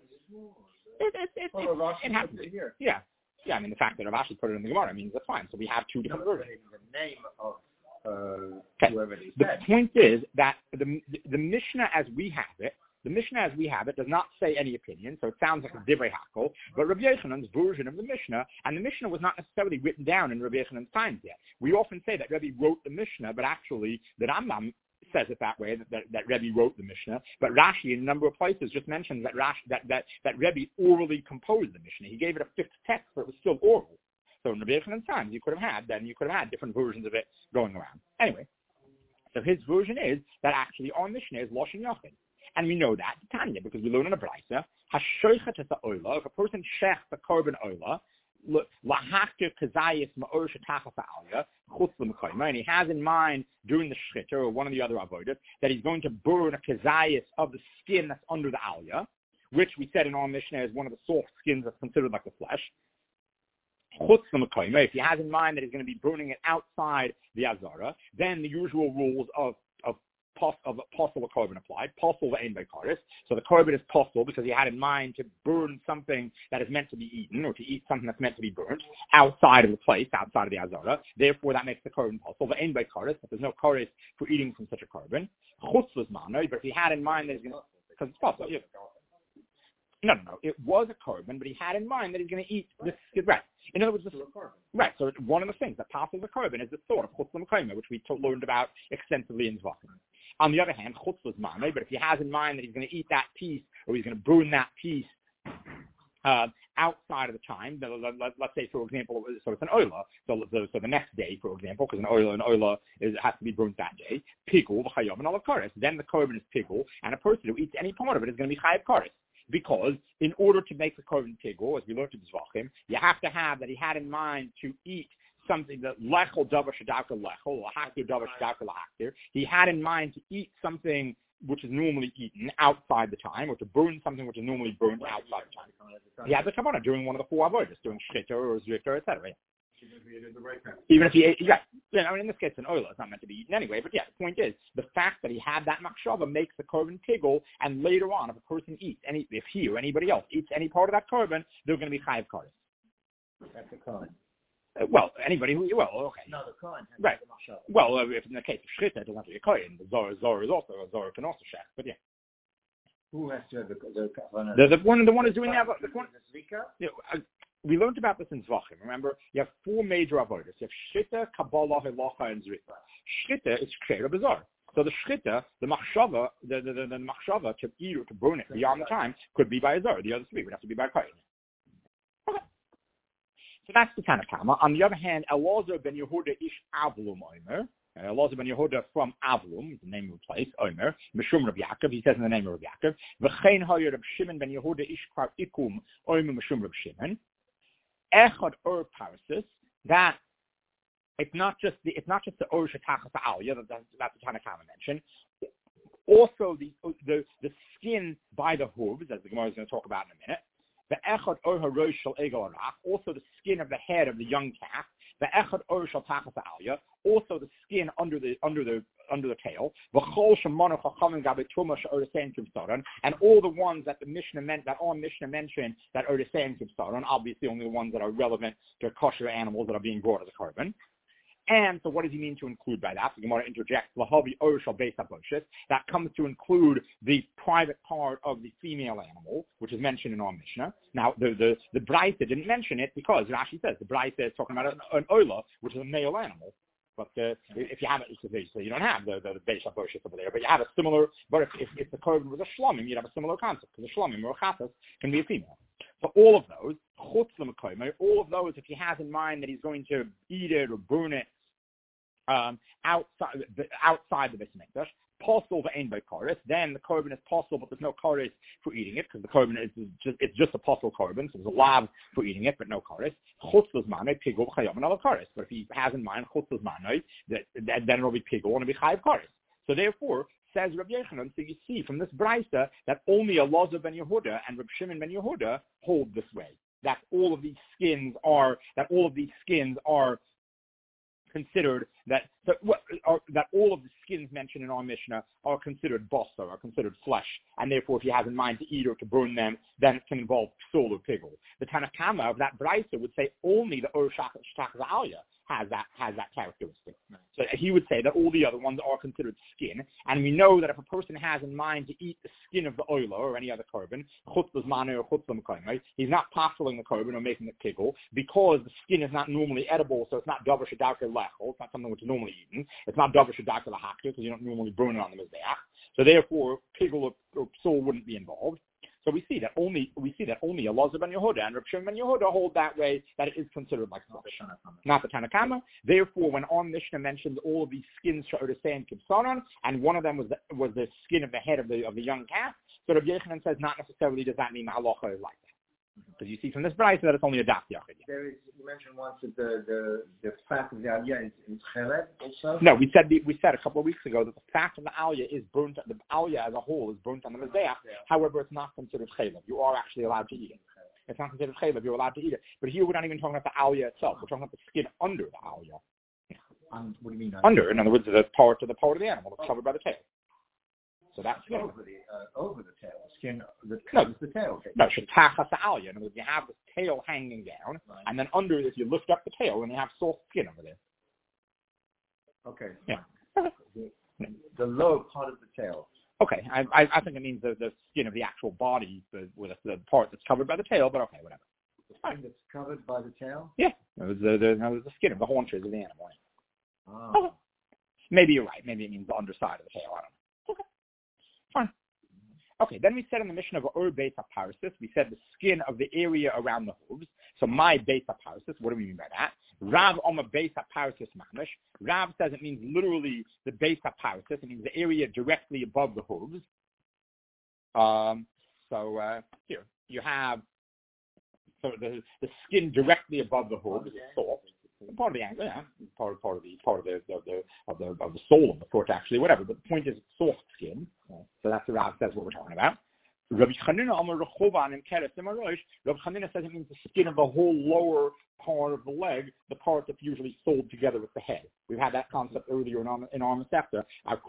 S1: It happens here. Yeah. I mean, the fact that Rav Ashi put it in the Gemara means that's fine. So we have two different versions.
S2: The name of whoever he
S1: said. The point is that the Mishnah as we have it does not say any opinion, so it sounds like a divrei hakel. But Rabbi Yochanan's version of the Mishnah, and the Mishnah was not necessarily written down in Rabbi Yochanan's times yet. We often say that Rabbi wrote the Mishnah, but actually the Rambam says it that way, that Rebbe wrote the Mishnah. But Rashi, in a number of places, just mentions that Rebbe orally composed the Mishnah. He gave it a fifth text, but it was still oral. So in Rabbi Yochanan's times, you could have had different versions of it going around. Anyway, so his version is that actually our Mishnah is Loshen Yochid. And we know that, Tanya, because we learn in a brisa, Hashoichet es ha'olah, if a person shech the korban olah, lahakir kazayis ma'or shetachas ha'alya, chutz l'mekoyma, and he has in mind during the shchita, or one of the other avodas, that he's going to burn a kazayis of the skin that's under the alya, which we said in our Mishnah is one of the soft skins that's considered like the flesh. Chutz l'mekoyma, if he has in mind that he's going to be burning it outside the azara, then the usual rules of possible korban applied, possible ein beikaris. So the korban is possible because he had in mind to burn something that is meant to be eaten, or to eat something that's meant to be burnt outside of the place, outside of the azara. Therefore, that makes the korban possible. The ein beikaris, but there's no karis for eating from such a korban. Chutzlas mano, but if he had in mind that he's going to, because it's possible. Yeah. No. It was a korban, but he had in mind that he's going to eat this. Right. In other words, right. So one of the things that passes a korban is the thought of chutzlas mekayma, which we learned about extensively in Zvachim. On the other hand, chutzlas mano, but if he has in mind that he's going to eat that piece or he's going to burn that piece outside of the time, let's say, for example, so it's an oila. So the next day, for example, because an oila has to be burnt that day. Pigul v'chayom and olav kares. Then the korban is pigul, and a person who eats any part of it is going to be chayav kares. Because in order to make the korban pigul, as we learned in Zvachim, you have to have that he had in mind to eat something that lechol davar shadaka lechol, lahaktir davar shadaka lahaktir. He had in mind to eat something which is normally eaten outside the time, or to burn something which is normally burned outside the time. He had the kavanah during one of the four avodas, during shchita or zrika, etc. Even if he ate, I mean, in this case, an oila, it's not meant to be eaten anyway. But yeah, the point is, the fact that he had that machshava makes the korban pigul, and later on, if a person eats if he or anybody else eats any part of that korban, they're going to be chayav kares.
S2: That's the Kohen.
S1: Well, anybody who, okay.
S2: No, the Kohen has
S1: right.
S2: the machshava.
S1: Well, if in the case of shchita, it doesn't have to be a kohen. The zor is also a zor can also shech, but yeah.
S2: Who has to have the kavanah?
S1: The one who's doing that. We learned about this in Zvachim. Remember, you have four major avodas. You have shchita, kabbalah, halacha, and zrika. Shchita is kshera b'zar. So the shchita, the machshava, the machshava to eat or to burn it beyond the time could be by a zar. The other three would have to be by a kohen. Okay. So that's the Tanakama. On the other hand, Elazar ben Yehuda ish Avlum Omer. Elazar ben Yehuda from Avlum, the name of the place, Omer, Mishum Reb Yaakov, he says in the name of Reb Yaakov, V'chein hoyer Reb Shimon ben Yehuda ish Kvar Ikum Omer Mishum Reb Shimon. Echad Ur Parsis, that it's not just the Ur Shetachas Aliyah that the Tanakama mentioned. Also the skin by the hooves, as the Gemara is going to talk about in a minute. The echad or harosh shel egel arach, also the skin of the head of the young calf. The echad or shel tachas aliyah, also the skin under the tail. V'chol shemanu chachamim gabe truma she'or sein kibsaron, and all the ones that the Mishnah mentioned that or sein kibsaron, obviously only the ones that are relevant to kosher animals that are being brought as a korban. And so what does he mean to include by that? The Gemara interjects, Lahavi Urshal Beis HaBoshis. That comes to include the private part of the female animal, which is mentioned in our Mishnah. Now, the Braisa didn't mention it because Rashi says the Braisa is talking about an oila, which is a male animal. But if you have it, so you don't have the Beis HaBoshis over there, but you have a similar, but if the korban was a shlomim, you'd have a similar concept, because a shlomim or a chatas can be a female. So all of those, all of those, if he has in mind that he's going to eat it or burn it outside the Beis Hamikdash, possible for ein by kares, then the korban is possible, but there's no kares for eating it, because the korban it's just a possible korban, so there's a lav for eating it, but no kares. Chutzlas manoi pigul chayom and alav kares. But if he has in mind chutzlas manoi, then it'll be pigul and it'll be chayav kares. So therefore, says Rabbi Yochanan, so you see from this brayta that only Elazar ben Yehuda and Reb Shimon ben Yehuda hold this way. That all of these skins are considered that all of the skins mentioned in our Mishnah are considered basar, are considered flesh, and therefore if he has in mind to eat or to burn them, then it can involve psul or pigul. The Tanakama of that brayta would say only the Ur Shtachas Aliyah has that characteristic. So he would say that all the other ones are considered skin, and we know that if a person has in mind to eat the skin of the oila or any other korban, chutzlas manu or chutzlam koimai, he's not pastuling the korban or making it pigul, because the skin is not normally edible, so it's not davar shadaka lechol, it's not something which is normally eaten, it's not davar shadaka lahakir, because you don't normally burn it on the mizbeach, so therefore pigul or psul wouldn't be involved. So we see that only Elazar ben Yehuda and Reb Shimon ben Yehuda hold that way, that it is considered like flesh, not the Tanakama. Therefore, when our Mishnah mentions all of these skins and kibsaron, and one of them was the skin of the head of the young calf, so Rabbi Yochanan says not necessarily does that mean the halacha is like that. Because you see from this brayta that it's only a daf yachid.
S2: You mentioned once that the fat of the aliyah is chelev also?
S1: No, we said a couple of weeks ago that the fat of the aliyah is burnt, the aliyah as a whole is burnt on the mizbeach. Yeah. However, it's not considered chelev. You are actually allowed to eat it. It's not considered chelev. You're allowed to eat it. But here we're not even talking about the aliyah itself. We're talking about the skin under the aliyah.
S2: What do you mean?
S1: Under, in other words, the part of the animal that's covered by the tail. So that's
S2: over the tail. The skin that
S1: No.
S2: covers the tail.
S1: no, shetachas ha'alya. In other words, you have the tail hanging down,
S2: Right.
S1: and then under it, you lift up the tail, and you have soft skin over there.
S2: Okay.
S1: Yeah.
S2: The lower part of the tail.
S1: Okay, I think it means the skin of the actual body, with the part that's covered by the tail, but okay, whatever.
S2: The skin that's covered by the tail?
S1: Yeah, it was the skin of the haunches of the animal.
S2: Ah.
S1: Okay. Maybe you're right. Maybe it means the underside of the tail. I don't know. Okay, fine. Okay, then we said in the mission of Ur Beis HaParsis, we said the skin of the area around the hooves. So my Beis HaParsis, what do we mean by that? Rav Oma Beis HaParsis Mamish. Rav says it means literally the Beis HaParsis. It means the area directly above the hooves. Here, you have the skin directly above the hooves is soft. Part of the angle, yeah, part of the sole of the foot, actually, whatever. But the point is, soft skin. So that's the Rav says what we're talking about. Rabbi Chanina says it means the skin of the whole lower part of the leg, the part that's usually sold together with the head. We've had that concept earlier in our Masechta,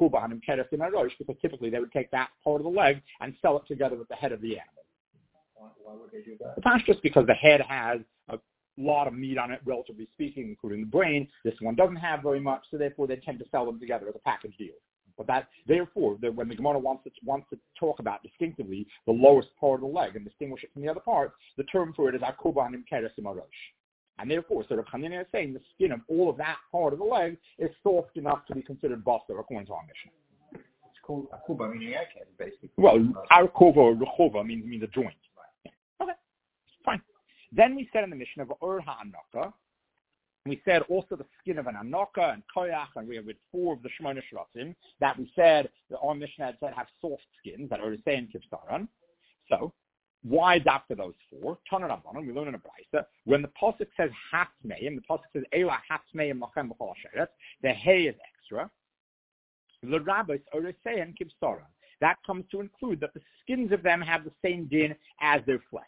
S1: because typically they would take that part of the leg and sell it together with the head of the animal.
S2: Why would they do that?
S1: That's just because the head has a lot of meat on it, relatively speaking, including the brain. This one doesn't have very much, so therefore they tend to sell them together as a package deal. But when the Gemara wants to talk about distinctively the lowest part of the leg and distinguish it from the other parts, the term for it is akuban im keres im arosh. And therefore, so Rav Chanina is saying the skin of all of that part of the leg is soft enough to be considered basar according to our mission.
S2: It's called akuba, meaning egghead, basically.
S1: Well, arkova or rechova means a joint. Yeah. Okay, fine. Then we said in the mission of Ur ha'anaka, we said also the skin of an anaka and koyach, and we have with 4 of the Shemona Shratzim, that we said that our Mishnah had said have soft skins that are the same kivsaran. So, why after those 4? Tana Rabbanan, we learn in a Brisa, when the Pasuk says hatmeim, the Pasuk says Eila hatmeim lachem b'chol hasheret, the hay is extra. The rabbis are saying kivsaran. That comes to include that the skins of them have the same din as their flesh.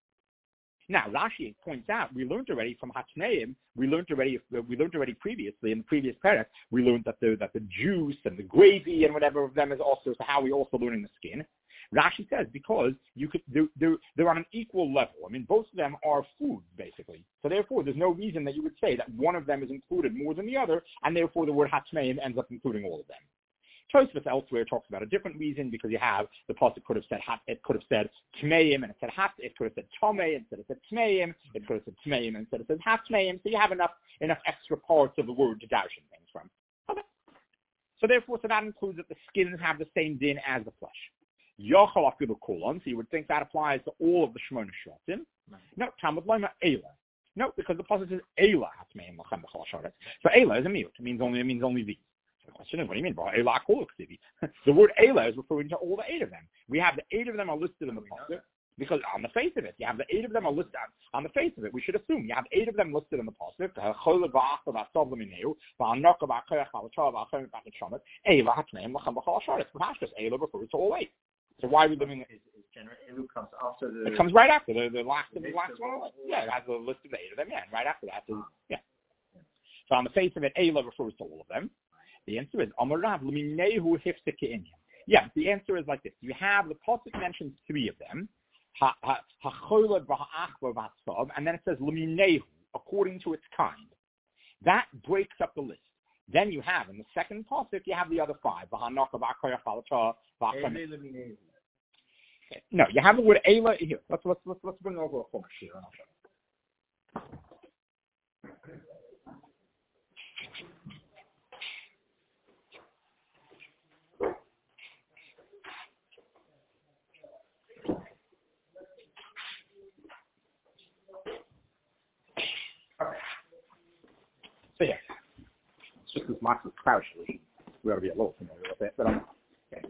S1: Now, Rashi points out, we learned already from Hatneim, we learned already previously in the previous parak, we learned that the juice and the gravy and whatever of them is also how we also learning the skin. Rashi says because they're on an equal level. I mean, both of them are food basically. So therefore, there's no reason that you would say that one of them is included more than the other, and therefore the word Hatneim ends up including all of them. Tosfos elsewhere talks about a different reason because you have the pasuk could have said tmeim and it said hat. It could have said tomei instead it said tmeim. It could have said tmeim instead it said hatmeim. So you have enough extra parts of the word to darshan things from. Okay. So therefore, that includes that the skins have the same din as the flesh. Yochel afilu kolon. So you would think that applies to all of the Shemona Shratzim. No, Talmud Lema Eila. No, because the pasuk says Eila hatmeim lachem b'chol hasheret. So Eila is a miut. It means only these. The question is, what do you mean? The word Eila is referring to all the 8 of them. We have the 8 of them are listed in the pasuk because on the face of it, you have the 8 of them are listed on the face of it. We should assume you have 8 of them listed in the pasuk. Eila refers to all 8. So why are we living?
S2: It comes after the.
S1: It comes right after the last one. Yeah, it has a list of the 8 of them. Yeah, and right after that is yeah. So on the face of it, Eila refers to all of them. The answer is Amarav Luminehu Hifseke. Yeah, the answer is like this. You have the pasuk mentions 3 of them, and then it says Luminehu, according to its kind. That breaks up the list. Then you have in the second pasuk you have the other 5. No, you have the word Eila here. Let's bring over a chumash here. So yeah, it's just this massive cloud solution. We ought to be a little familiar with it, but I'm okay.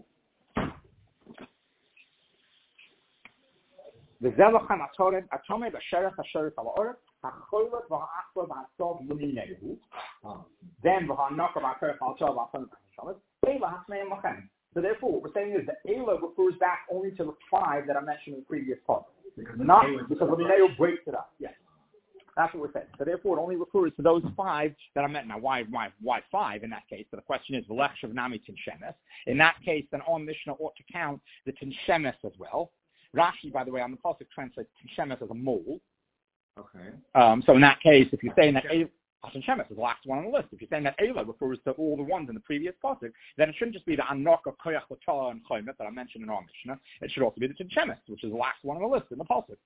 S1: The Zelachan Atome Basherach Asherif Al-Orif HaCholet VaHa'achla VaHatzov Luminehu then VaHa'naka VaHaKerech Al-Chav VaHaChem VaHaShamet Eila HaSmeim Lachem. So therefore, what we're saying is that Eila refers back only to the 5 that I mentioned in the previous part. Not because Luminehu breaks it up. Yes. That's what we're saying. So therefore, it only refers to those 5 that are met. Now, why 5 in that case? So the question is, V'lech shavnami tinshemes. In that case, then our Mishnah ought to count the tinshemes as well. Rashi, by the way, on the pasuk translates tinshemes as a mole.
S2: Okay.
S1: So in that case, if you're saying that tinshemes is the last one on the list, if you're saying that Eila refers to all the ones in the previous pasuk, then it shouldn't just be the Anoka, Koyach, Latah, and Chomet that I mentioned in our Mishnah. It should also be the tinshemes, which is the last one on the list in the pasuk.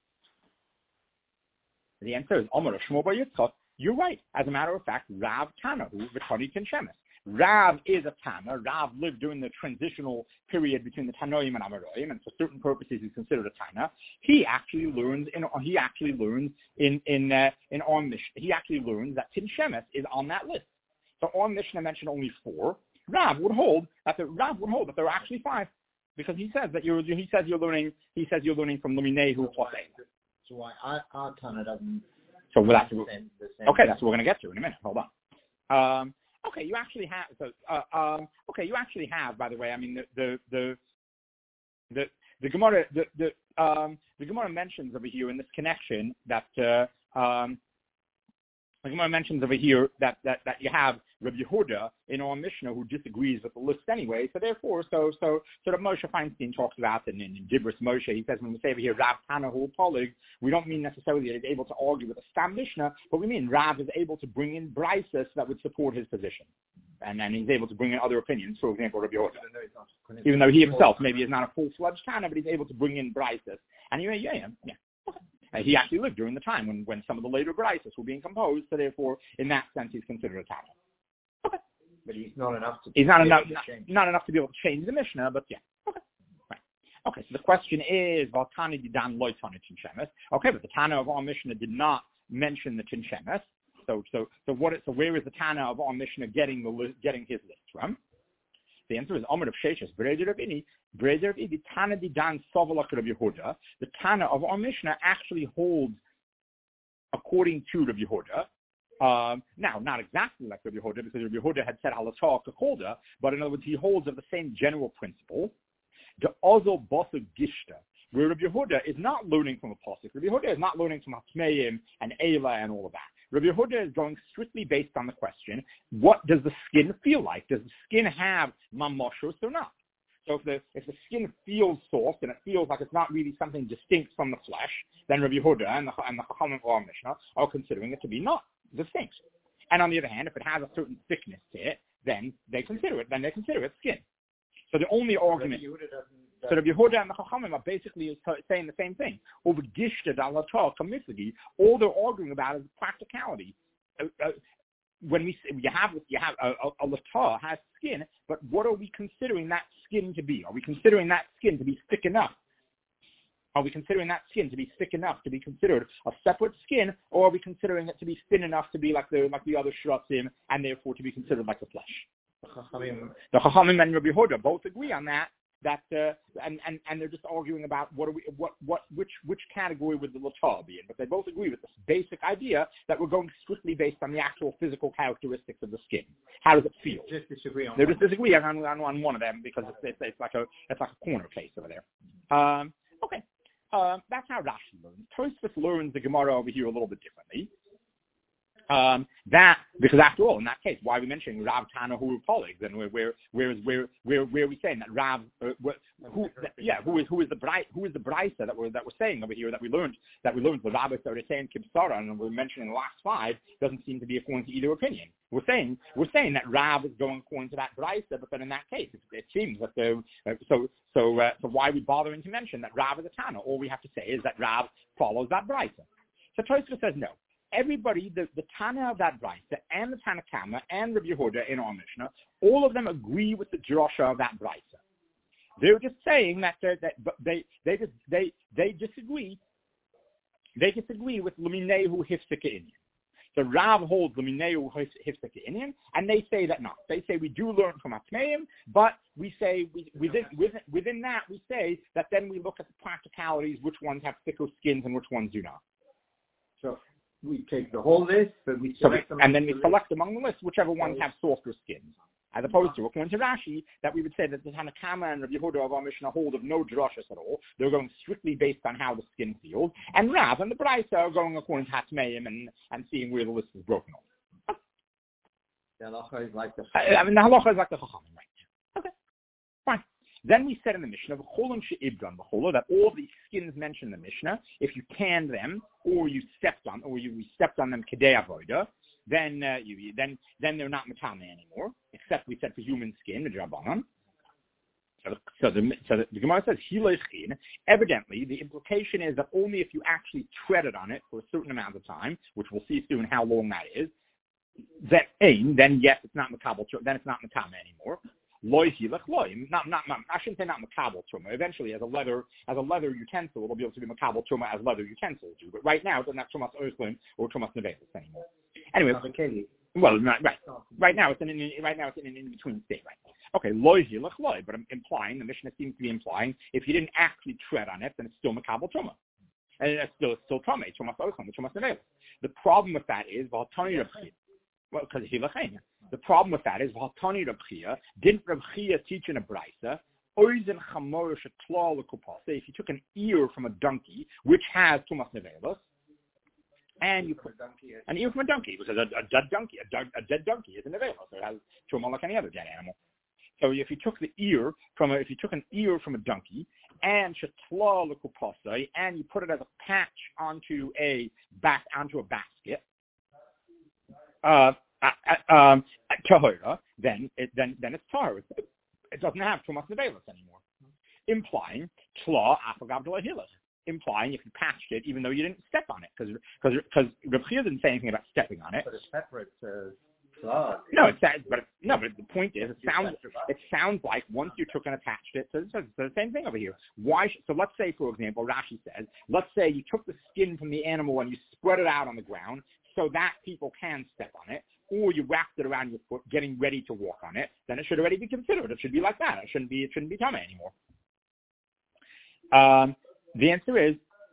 S1: The answer is Amar Shmuel bar Yitzchak. You're right. As a matter of fact, Rav Tanahu v'Tani tinshemes. Rav is a Tana. Rav lived during the transitional period between the Tanoim and Amoraim, and for certain purposes he's considered a Tana. He actually learns in our Mishnah. He actually learns that tinshemes is on that list. So our Mishnah mentioned only 4. Rav would hold that there are actually 5, because he says you're learning from Luminehu plus 8.
S2: So why our Tana doesn't?
S1: So that's
S2: the same
S1: okay. That's what we're going to get to in a minute. Hold on. Okay, you actually have. You actually have. By the way, I mean the Gemara the Gemara mentions over here in this connection that the Gemara mentions over here that you have Rabbi Yehuda in our Mishnah who disagrees with the list anyway. So therefore, so that Moshe Feinstein talks about in Dibros Moshe, he says when we say over here Rav Tana Hu Polig, we don't mean necessarily that he's able to argue with a Stam Mishnah, but we mean Rav is able to bring in brises that would support his position, and he's able to bring in other opinions. For example, Rabbi Yehuda, even though he himself maybe is not a full-fledged Tana, but he's able to bring in brises. And yeah. He actually lived during the time when some of the later brises were being composed, so therefore, in that sense, he's considered a Tana. Okay.
S2: But he's not enough to.
S1: He's not enough to be able to change the Mishnah, but yeah. Okay. Right. Okay. So the question is, Valtani didan loy tana tinshemes. Okay, but the Tana of our Mishnah did not mention the tinshemes. So where is the Tana of our Mishnah getting his list from? The answer is Amar of Sheshes, Breder of Ini, the Tana didan sovalak Rabbi Yehuda. The Tana of our Mishnah actually holds according to Rabbi Yehuda. Now, not exactly like Rabbi Yehuda, because Rabbi Yehuda had said halatah kacholda, but in other words, he holds of the same general principle. The ozo bosa gishta, where Rabbi Yehuda is not learning from a pasuk. Rabbi Yehuda is not learning from Hatmeim and Eila and all of that. Rabbi Yehuda is going strictly based on the question: what does the skin feel like? Does the skin have mamoshos or not? So if the skin feels soft and it feels like it's not really something distinct from the flesh, then Rabbi Yehuda and the Chachamim of our Mishnah are considering it to be not distinct. And on the other hand, if it has a certain thickness to it, then they consider it skin. So the only argument. So Rabbi Yehuda and the Chachamim are basically saying the same thing. Over Gishta Dalatah Kamiflagi, all they're arguing about is practicality. When you have a latah has skin, but what are we considering that skin to be? Are we considering that skin to be thick enough? Are we considering that skin to be thick enough to be considered a separate skin, or are we considering it to be thin enough to be like the other shratzim and therefore to be considered like the flesh? The Chachamim and Rabbi Yehuda both agree on that. And they're just arguing about which category would the latah be in, but they both agree with this basic idea that we're going strictly based on the actual physical characteristics of the skin. How does it feel? They just disagree on one of them because it's like a corner case over there. Okay, that's how Rashi learns. Tosfos learns the Gemara over here a little bit differently. Because after all, in that case, why are we mentioning Rav Tana Hu Polig? Then where are we saying that Rav? Who is the brisa that we're saying over here that we learned the rabbis that are saying Kibsara and we're mentioning the last 5 doesn't seem to be according to either opinion. We're saying that Rav is going according to that brisa, but then in that case, it seems that so why are we bothering to mention that Rav is a Tana? All we have to say is that Rav follows that brisa. So Tosfos says no. Everybody, the Tana of that brisa and the Tana Kama and Rabbi Yehuda in our Mishnah, all of them agree with the drasha of that brisa. They're just saying that they disagree. They disagree with Luminehu Hifsika Inyan. So Rav holds Luminehu Hifsika Inyan, and they say that not. They say we do learn from Atmeim, but we say within that we say that then we look at the practicalities, which ones have thicker skins and which ones do not.
S2: So we take the whole list, but we select
S1: and then we select among the list whichever ones have softer skins. As opposed to, according to Rashi, that we would say that the Tanakama and Rabbi Yehuda of our Mishnah hold of no drashas at all. They're going strictly based on how the skin feels. And Rav and the Braisa are going according to Hatmeim and seeing where the list is broken off.
S2: The halacha is like the
S1: the halacha is like the Chachamim, right? Okay, fine. Then we said in the Mishnah, that all the skins mentioned in the Mishnah, if you tanned them or you stepped on them kedei avoda, then they're not matame anymore, except we said for human skin, the drabanan. So the Gemara says, evidently, the implication is that only if you actually treaded on it for a certain amount of time, which we'll see soon how long that is, then yes, it's not makabel, then it's not matame anymore. I shouldn't say not makabel truma. Eventually, as a leather utensil, it'll be able to be makabel truma as leather utensils do. But right now, it doesn't have trumas oislim or trumas nevelis anymore. Anyway, well, right. Right now, it's in an in-between state, right? Okay, loy hilach loy, but I'm implying, the Mishnah seems to be implying, if you didn't actually tread on it, then it's still makabel truma. And it's still trumas oislim, trumas nevelis. The problem with that is, well, because the problem with that is, didn't Reb Chia teach in a Braisa, if you took an ear from a donkey, which has tumas nevelos, and you put an ear from a donkey, because a dead donkey is a nevelos, so it has tumah like any other dead animal. So if you took an ear from a donkey and shetla lekupasei, and you put it as a patch onto a basket, tahora, then it's tahor. It doesn't have tumas nevelos anymore. Implying tla afagav de lahilach. Implying if you patched it, even though you didn't step on it, because Reb Chia didn't say anything about stepping on it.
S2: But it's separate.
S1: But the point is, it sounds like once you took and attached it, so it's the same thing over here. So let's say, for example, Rashi says, let's say you took the skin from the animal and you spread it out on the ground so that people can step on it, or you wrapped it around your foot, getting ready to walk on it, then it should already be considered. It should be like that. It shouldn't be tummy anymore. The answer is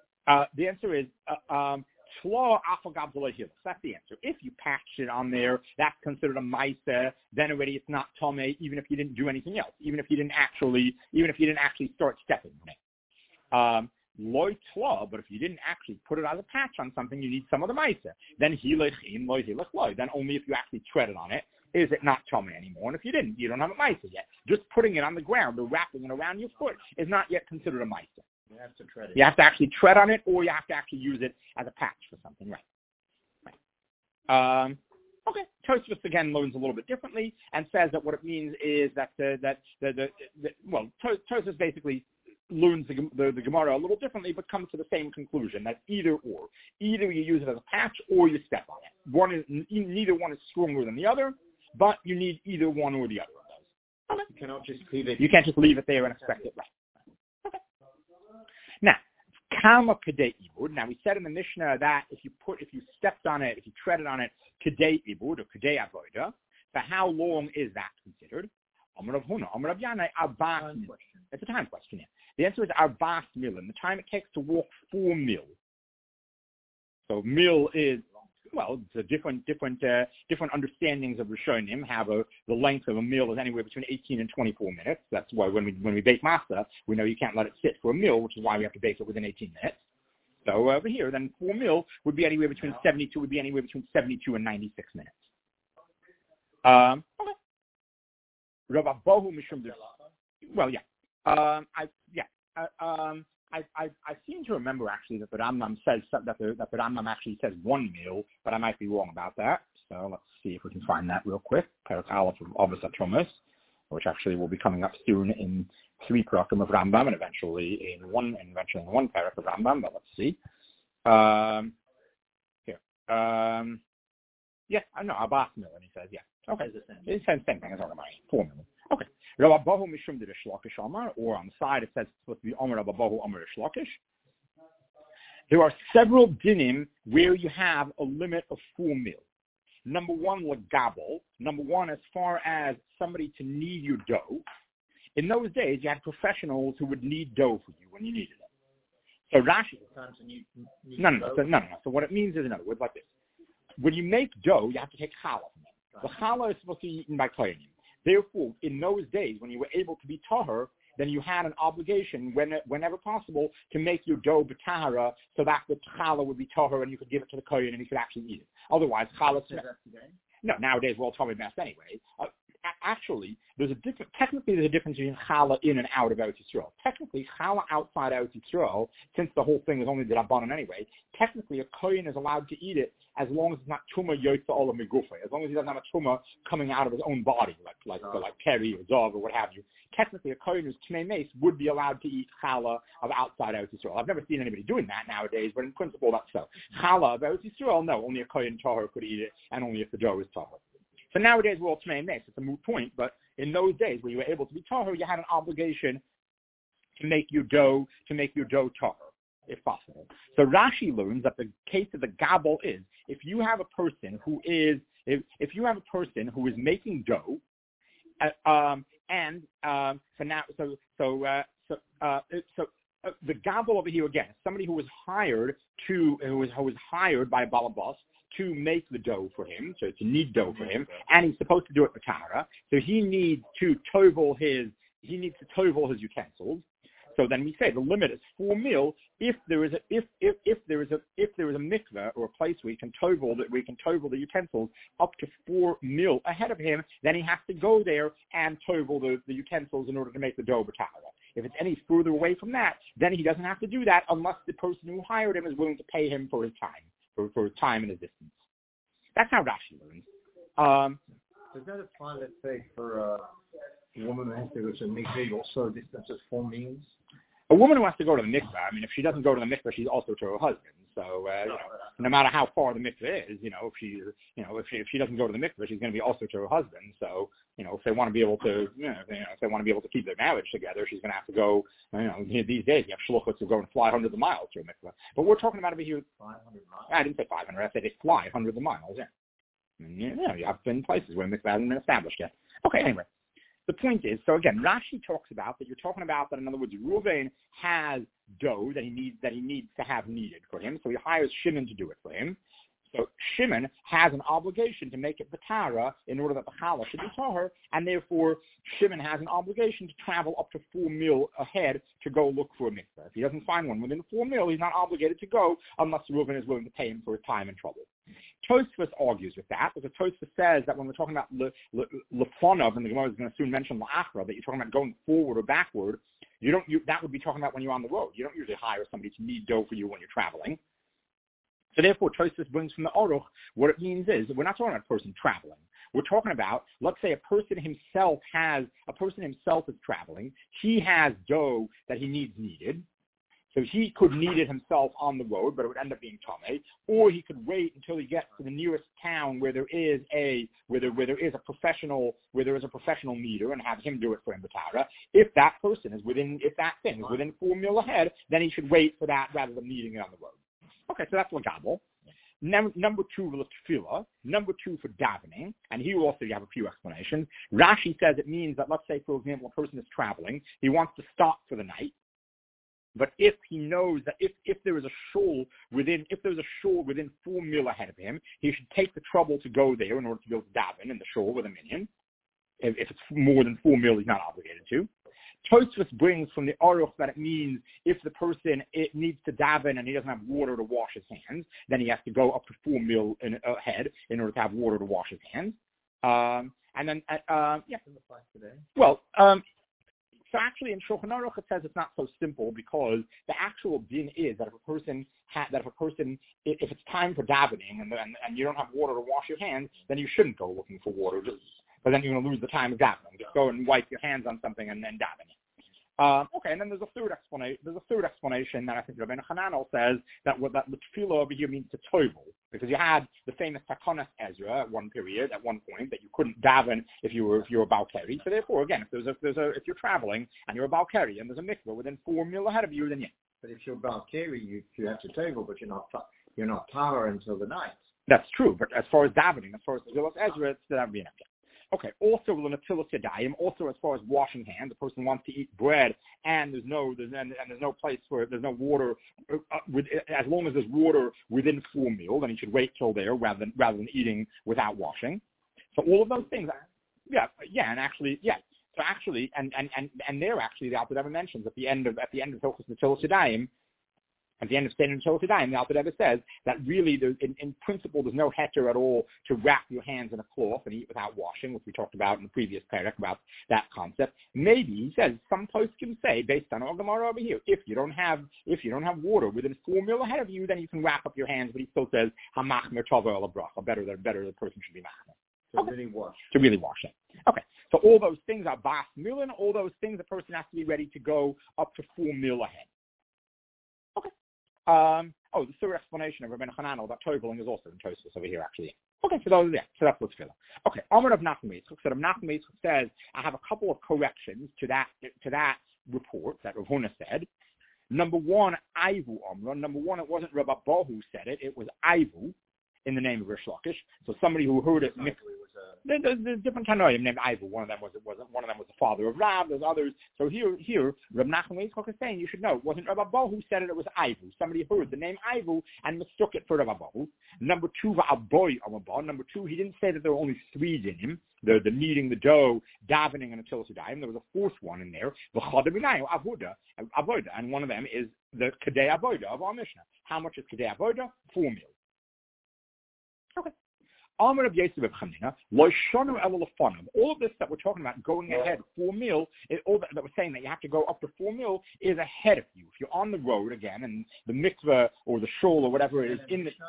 S1: shlo afagav de lahilach. That's the answer. If you patched it on there, that's considered a ma'aseh. Then already it's not tummy, even if you didn't do anything else, even if you didn't actually start stepping on it. Loy tla, but if you didn't actually put it as a patch on something, you need some of the ma'aseh. Then hilachin loy hilach loy. Then only if you actually treaded on it is it not tummy anymore. And if you didn't, you don't have a ma'aseh yet. Just putting it on the ground or wrapping it around your foot is not yet considered a ma'aseh.
S2: You have to tread it.
S1: You have to actually tread on it, or you have to actually use it as a patch for something, right? Okay. Tosfos again learns a little bit differently and says that what it means is that Tosfos basically learns the Gemara a little differently, but comes to the same conclusion that either you use it as a patch or you step on it. Neither one is stronger than the other, but you need either one or the other of those. Okay.
S2: You cannot just leave it.
S1: You can't just leave it there and expect it right. Now, kama kedei ibud. Now we said in the Mishnah that if you stepped on it, if you treaded on it, kedei ibud or kedei avoda. So how long is that considered? Amar Rav Huna, Amar Rav Yanai, arba'as. It's a time question. Yeah. The answer is arba'as milim. The time it takes to walk 4 mil. So mil is the different understandings of Rishonim have the length of a meal is anywhere between 18 and 24 minutes. That's why when we bake masa, we know you can't let it sit for a meal, which is why we have to bake it within 18 minutes. So over here, then 4 mil would be anywhere between 72 and 96 minutes. Okay. Rav Abahu mishum. Well, yeah. I seem to remember actually that the Rambam says that the Rambam actually says 1 mil, but I might be wrong about that. So let's see if we can find that real quick. Perek Aleph of Avos HaTrumas, which actually will be coming up soon in 3 parakim of Rambam, and eventually in one parak of Rambam. But let's see. Here. Abbas mil, and he says Okay, it's the same thing as Rambam. 4 mil. Okay. Rav Abahu mishum de Rish Lakish Amar, or on the side it says it's supposed to be Amar Rav Abahu Amar Rish Lakish. There are several dinim where you have a limit of 4 mil. Number 1, legabel. Number 1, as far as somebody to knead your dough. In those days, you had professionals who would knead dough for you when you needed it. So Rashi. No. So what it means is, in other words, like this: when you make dough, you have to take challah from it. The challah is supposed to be eaten by kohanim. Therefore, in those days when you were able to be tahor, then you had an obligation, whenever possible, to make your dough b'tahara so that the challah would be tahor and you could give it to the kohen and he could actually eat it. Otherwise, challah... No, nowadays we're all tummy mess anyway. Actually, technically there's a difference between challah in and out of Eretz Yisrael. Technically, challah outside Eretz Yisrael, since the whole thing is only the Rabbanan anyway, technically a kohen is allowed to eat it as long as it's not tumah yotza ola migufe, as long as he doesn't have a tumah coming out of his own body, like keri or dov or what have you. Technically, a kohen who's tmei meis would be allowed to eat challah of outside Eretz Yisrael. I've never seen anybody doing that nowadays, but in principle that's so. Challah of Eretz Yisrael, no, only a kohen tahor could eat it, and only if the dough is tahor. So nowadays we're all tmei meis. It's a moot point, but in those days where you were able to be tahor, you had an obligation to make your dough tahor, if possible. So Rashi learns that the case of the gabel is if you have a person who is making dough, the gabel over here again, somebody who was hired by a balabas to make the dough for him, so to knead dough for him, and he's supposed to do it with Tara, so he needs to tovel his utensils. So then we say the limit is 4 mil. If there is a mikveh or a place where we can tovel the utensils up to 4 mil ahead of him, then he has to go there and tovel the utensils in order to make the dough b'tahara. If it's any further away from that, then he doesn't have to do that unless the person who hired him is willing to pay him for his time, for his time and his distance. That's how Rashi learns.
S2: Does that apply, let's say, for a woman who has to go to a mikveh, also a distance of 4 meals?
S1: A woman who has to go to the mikveh, I mean, if she doesn't go to the mikveh, she's also to her husband. So, no matter how far the mikveh is, if she doesn't go to the mikveh, she's going to be also to her husband. So, if they want to be able to, if they want to be able to keep their marriage together, she's going to have to go. These days you have shluchos who go and fly hundreds of miles to a mikveh. But we're talking about over here.
S2: 500 miles.
S1: I didn't say 500. I said they fly hundreds of miles. Yeah. You have been places where mikveh hasn't been established yet. Okay. Anyway. The point is, so again, Rashi talks about that. You're talking about that. In other words, Reuven has dough that he needs to have kneaded for him, so he hires Shimon to do it for him. So Shimon has an obligation to make it b'tahara in order that the challah should be tahor, and therefore Shimon has an obligation to travel up to 4 mil ahead to go look for a mikveh. If he doesn't find one within 4 mil, he's not obligated to go unless Reuven is willing to pay him for his time and trouble. Tosfos argues with that because Tosfos says that when we're talking about lefonov, and the Gemara is going to soon mention la'achra, that you're talking about going forward or backward, that would be talking about when you're on the road. You don't usually hire somebody to knead dough for you when you're traveling. So therefore, Tosfos brings from the Aruch, what it means is, we're not talking about a person traveling. We're talking about, let's say a person himself is traveling. He has dough that he needs kneaded. So he could knead it himself on the road, but it would end up being tamei. Or he could wait until he gets to the nearest town where there is a professional kneader and have him do it for him b'tahara. If that thing is within 4 mil ahead, then he should wait for that rather than kneading it on the road. Okay, so that's legabel. Number 2 for tefillah. Number 2 for davening, and here also you have a few explanations. Rashi says it means that, let's say, for example, a person is traveling, he wants to stop for the night. But if he knows that if there is a shul within 4 mil ahead of him, he should take the trouble to go there in order to be able to daven in the shul with a minyan. If it's more than 4 mil, he's not obligated to. Tosfos brings from the Aruch that it means if the person needs to daven and he doesn't have water to wash his hands, then he has to go up to 4 mil ahead in order to have water to wash his hands. So actually, in Shulchan Aruch it says it's not so simple because the actual din is that if it's time for davening and you don't have water to wash your hands, then you shouldn't go looking for water. But then you're going to lose the time of davening. Just go and wipe your hands on something and then daven. Okay, and then there's a third explanation that I think Rabbeinu Hananel says that the tefillah over here means to tovel, because you had the famous Takonas Ezra at one point that you couldn't daven if you were a Balkari. So therefore, again, if you're traveling and you're a Balkari and there's a mikveh within 4 mil ahead of you, then yeah.
S2: But if you're Balkari, you have to tovel, but you're not tahor until the night.
S1: That's true, but as far as davening, as far as Takonas Ezra, that would be enough. Okay, also l'natilas yadayim, also as far as washing hands, the person wants to eat bread and there's no place for it, there's no water, as long as there's water within 4 mil, then he should wait till there rather than eating without washing. So all of those things. and actually, yeah. So actually, and there actually, the Alter Rebbe mentions at the end of Hilchos Netilas Yadayim, at the end of Seder Netilas Yadayim, the Alter Rebbe says that really, in principle, there's no heter at all to wrap your hands in a cloth and eat without washing, which we talked about in the previous parak about that concept. Maybe, he says, some posts can say, based on our Gemara over here, if you don't have water within 4 mil ahead of you, then you can wrap up your hands. But he still says hamachmer tova el bracha. Better the person should be machmer. To really wash it. Okay. So all those things are bas milin. All those things, the person has to be ready to go up to 4 mil ahead. Okay. The third explanation of Rabbeinu Hananel about toveling is also in Tosfos over here, actually. Okay, so that's what's filler. Okay, Amar of Nachman Yitzchak said, says, I have a couple of corrections to that report that Rav Huna said. Number one, Aivu Amra. Number one, it wasn't Rabbi Bo who said it. It was Aivu in the name of Rish Lakish. So somebody who heard it. There's different Tanoim named Aivu. One of them was the father of Rab. There's others. So here, Rab Nachman Yitzchak is saying, you should know, it wasn't Rabbi Bo who said it. It was Aivu. Somebody heard the name Aivu and mistook it for Rabbi Bo. Number two, Va'aboy Amabah. Number two, he didn't say that there were only 3 dinim. The kneading the dough, davening, and Netilas Yadayim. There was a fourth one in there, V'chadaminayu Avoda, and one of them is the Kedei Avoda of our Mishnah. How much is Kedei Avoda? 4 mil. Okay. Amar of Yosef of Chanina, Loishonu Elulafonam. All of this that we're talking about, going ahead 4 mil, all that we're saying that you have to go up to 4 mil is ahead of you. If you're on the road again, and the mikveh or the shul or whatever it is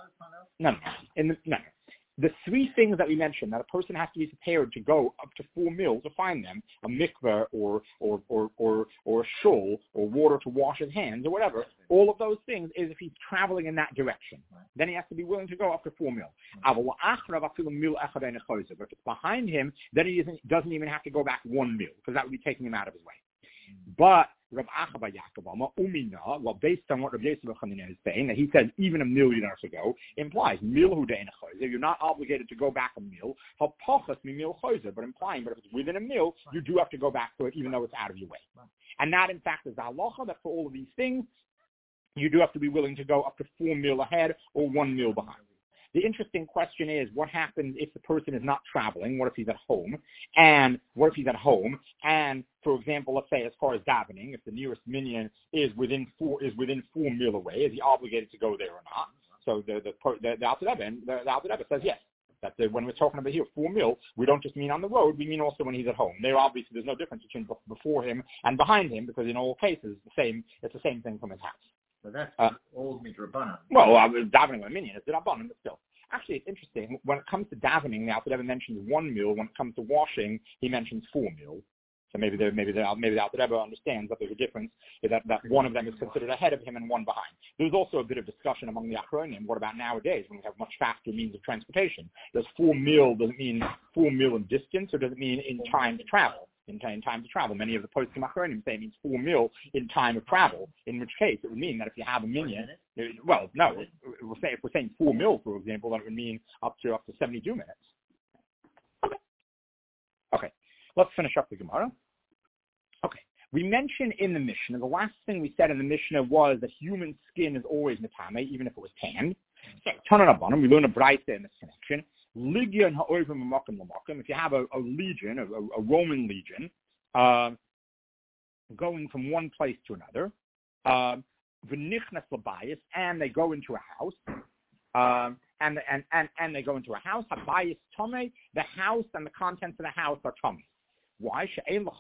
S1: the 3 things that we mentioned that a person has to be prepared to go up to 4 mil to find them, a mikveh or a shul or water to wash his hands or whatever, all of those things is if he's traveling in that direction. Then he has to be willing to go up to 4 mil. But if it's behind him, then he doesn't even have to go back 1 mil, because that would be taking him out of his way. But Rav Acha bar Yaakov Umina, well, based on what Rav Yosef of Chanina is saying, that he says even 1 million years ago implies mil hu de'en chozer. You're not obligated to go back 1 mil. Hapachas mil chozer, but implying, but if it's within 1 mil, you do have to go back to it, even though it's out of your way. And that, in fact, is the halacha that for all of these things, you do have to be willing to go up to 4 mil ahead or 1 mil behind. The interesting question is, what happens if the person is not traveling? What if he's at home? And what if he's at home? And for example, let's say as far as davening, if the nearest minyan is within 4 mil away, is he obligated to go there or not? So the Alter Rebbe says yes. That when we're talking about here 4 mil, we don't just mean on the road, we mean also when he's at home. There obviously there's no difference between before him and behind him, because in all cases it's the same thing from his house.
S2: So that's old midrabanan.
S1: Well, davening with a minyan is the rabbanan, but still. Actually, it's interesting. When it comes to davening, the Alter Rebbe mentions 1 mil. When it comes to washing, he mentions 4 mil. So maybe the Alter Rebbe understands that there's a difference, that one of them is considered ahead of him and one behind. There's also a bit of discussion among the Achronim. What about nowadays when we have much faster means of transportation? Does 4 mil, does it mean 4 mil in distance, or does it mean in time to travel? In time to travel. Many of the poskim Achronim say it means 4 mil in time of travel, in which case it would mean that if you have a minyan, well, no, if we're saying 4 mil, for example, then it would mean up to 72 minutes. Okay. Let's finish up the Gemara. Okay. We mentioned in the Mishnah, the last thing we said in the Mishnah was that human skin is always netame, even if it was tanned. So, Tanan Abanim, we learn a brayta in this connection. Legion ha'oivim l'makom l'makom. If you have a legion, a Roman legion, going from one place to another, v'nichnas l'bayis, and they go into a house, and they go into a house, habayis tomei, the house and the contents of the house are tomei. Why?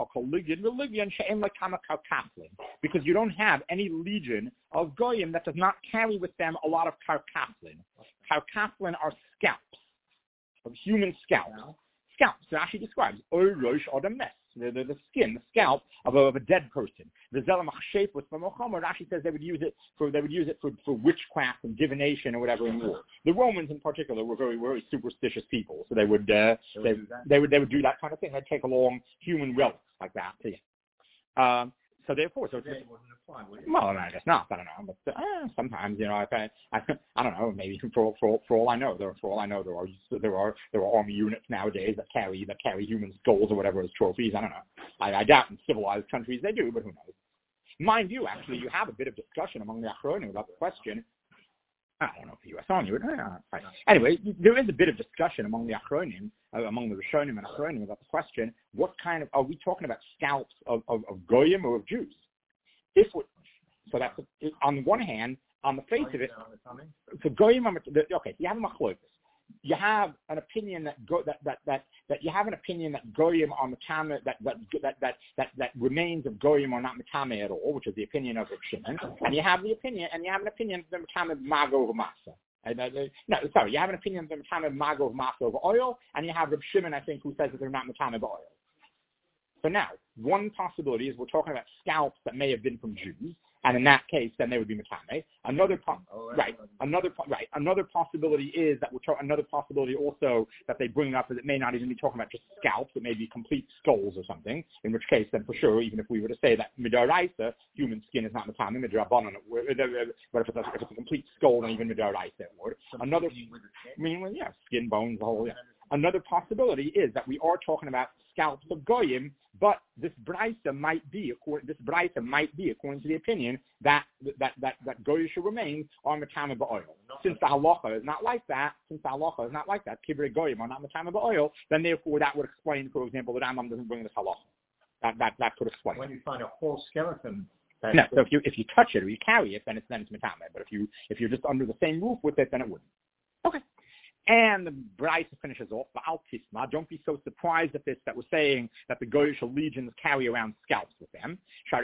S1: Because you don't have any legion of goyim that does not carry with them a lot of karkaflin. Karkaflin are scalps, of human scalps. Scalps, it actually describes the skin, the scalp of a dead person. The Zelam Achshepus from Mohammed actually says they would use it for witchcraft and divination or whatever in war. The Romans in particular were very, very superstitious people, so they would do that kind of thing. They'd take along human relics like that. So therefore, it wasn't applied, well, I guess not. I don't know, but sometimes, I don't know. Maybe for all I know, there are army units nowadays that carry human skulls or whatever as trophies. I don't know. I doubt in civilized countries they do, but who knows? Mind you, actually, you have a bit of discussion among the Achronim about the question: I don't know if the U.S. Army would. Anyway, there is a bit of discussion among the Achronim, among the Rishonim and Achronim about the question: what kind of are we talking about? Scalps of Goyim or of Jews? So that's on one hand, on the face of it. So Goyim, okay, you have a machlokas. You have an opinion that you have an opinion that Goyim are Matame, that remains of Goyim are not Matame at all, which is the opinion of Reb Shimon, and you have an opinion that Matame Mago over Masa. You have an opinion that Matame Mago over Masa over oil, and you have Reb Shimon, I think, who says that they're not Matame oil. So now, one possibility is we're talking about scalps that may have been from Jews, and in that case, then they would be matame. Another possibility is that another possibility also that they bring up is it may not even be talking about just scalps; it may be complete skulls or something. In which case, then for sure, even if we were to say that midaraisa, human skin is not matame, midrabanan, but if it's a complete skull, then even midaraisa it would. Skin, bones, the whole. Yeah. Another possibility is that we are talking about scalps of goyim, but this brisa might be according to the opinion that goyish remains on matame ba'oil. Since the halacha is not like that, kivrei goyim are not matame ba'oil, then therefore that would explain, for example, that Rambam doesn't bring this halacha. That could explain.
S2: When you find a whole skeleton.
S1: No, so if you touch it or you carry it, then it's matame. But if you're just under the same roof with it, then it wouldn't. Okay. And the Braisa finishes off, Ba'al Tisma, don't be so surprised at this, that we're saying that the Goyish legions carry around scalps with them.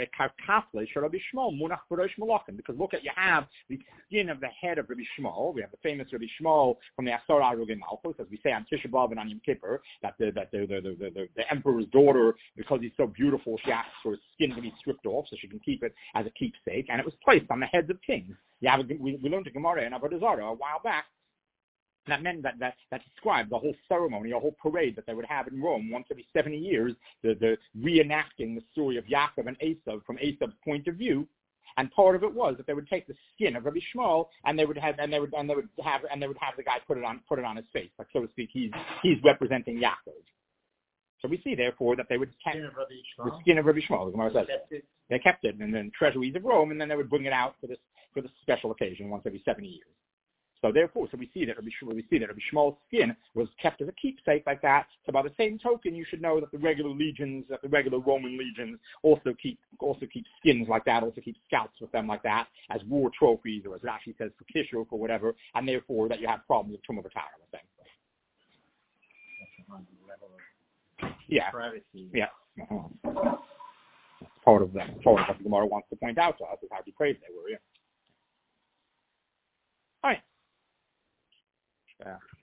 S1: Because look you have the skin of the head of Rabbi Shmuel. We have the famous Rabbi Shmuel from the Asar Arugim Malchus, as we say on Tisha B'Av and on Yom Kippur, that the emperor's daughter, because he's so beautiful, she asks for his skin to be stripped off so she can keep it as a keepsake, and it was placed on the heads of kings. We learned a Gemara in Avodah Zarah a while back. That meant that described the whole ceremony, a whole parade that they would have in Rome once every 70 years, the reenacting the story of Yaakov and Esav from Esav's point of view. And part of it was that they would take the skin of Rabbi Shmuel and they would have the guy put it on his face, like so to speak. He's representing Yaakov. So we see therefore that they would keep the skin of Rabbi Shmuel. The Gemara says they kept it in the treasuries of Rome, and then they would bring it out for this special occasion once every 70 years. So therefore, we see that Rabbi Shmuel's skin was kept as a keepsake like that. So by the same token, you should know that the regular Roman legions also keep skins like that, also keep scalps with them like that as war trophies, or as Rashi says, for kishuf or whatever, and therefore that you have problems with Tumah V'Tara, I think. Yeah. Yeah. Uh-huh. Part of what the Gemara wants to point out to us is how depraved they were. Yeah. All right. Yeah.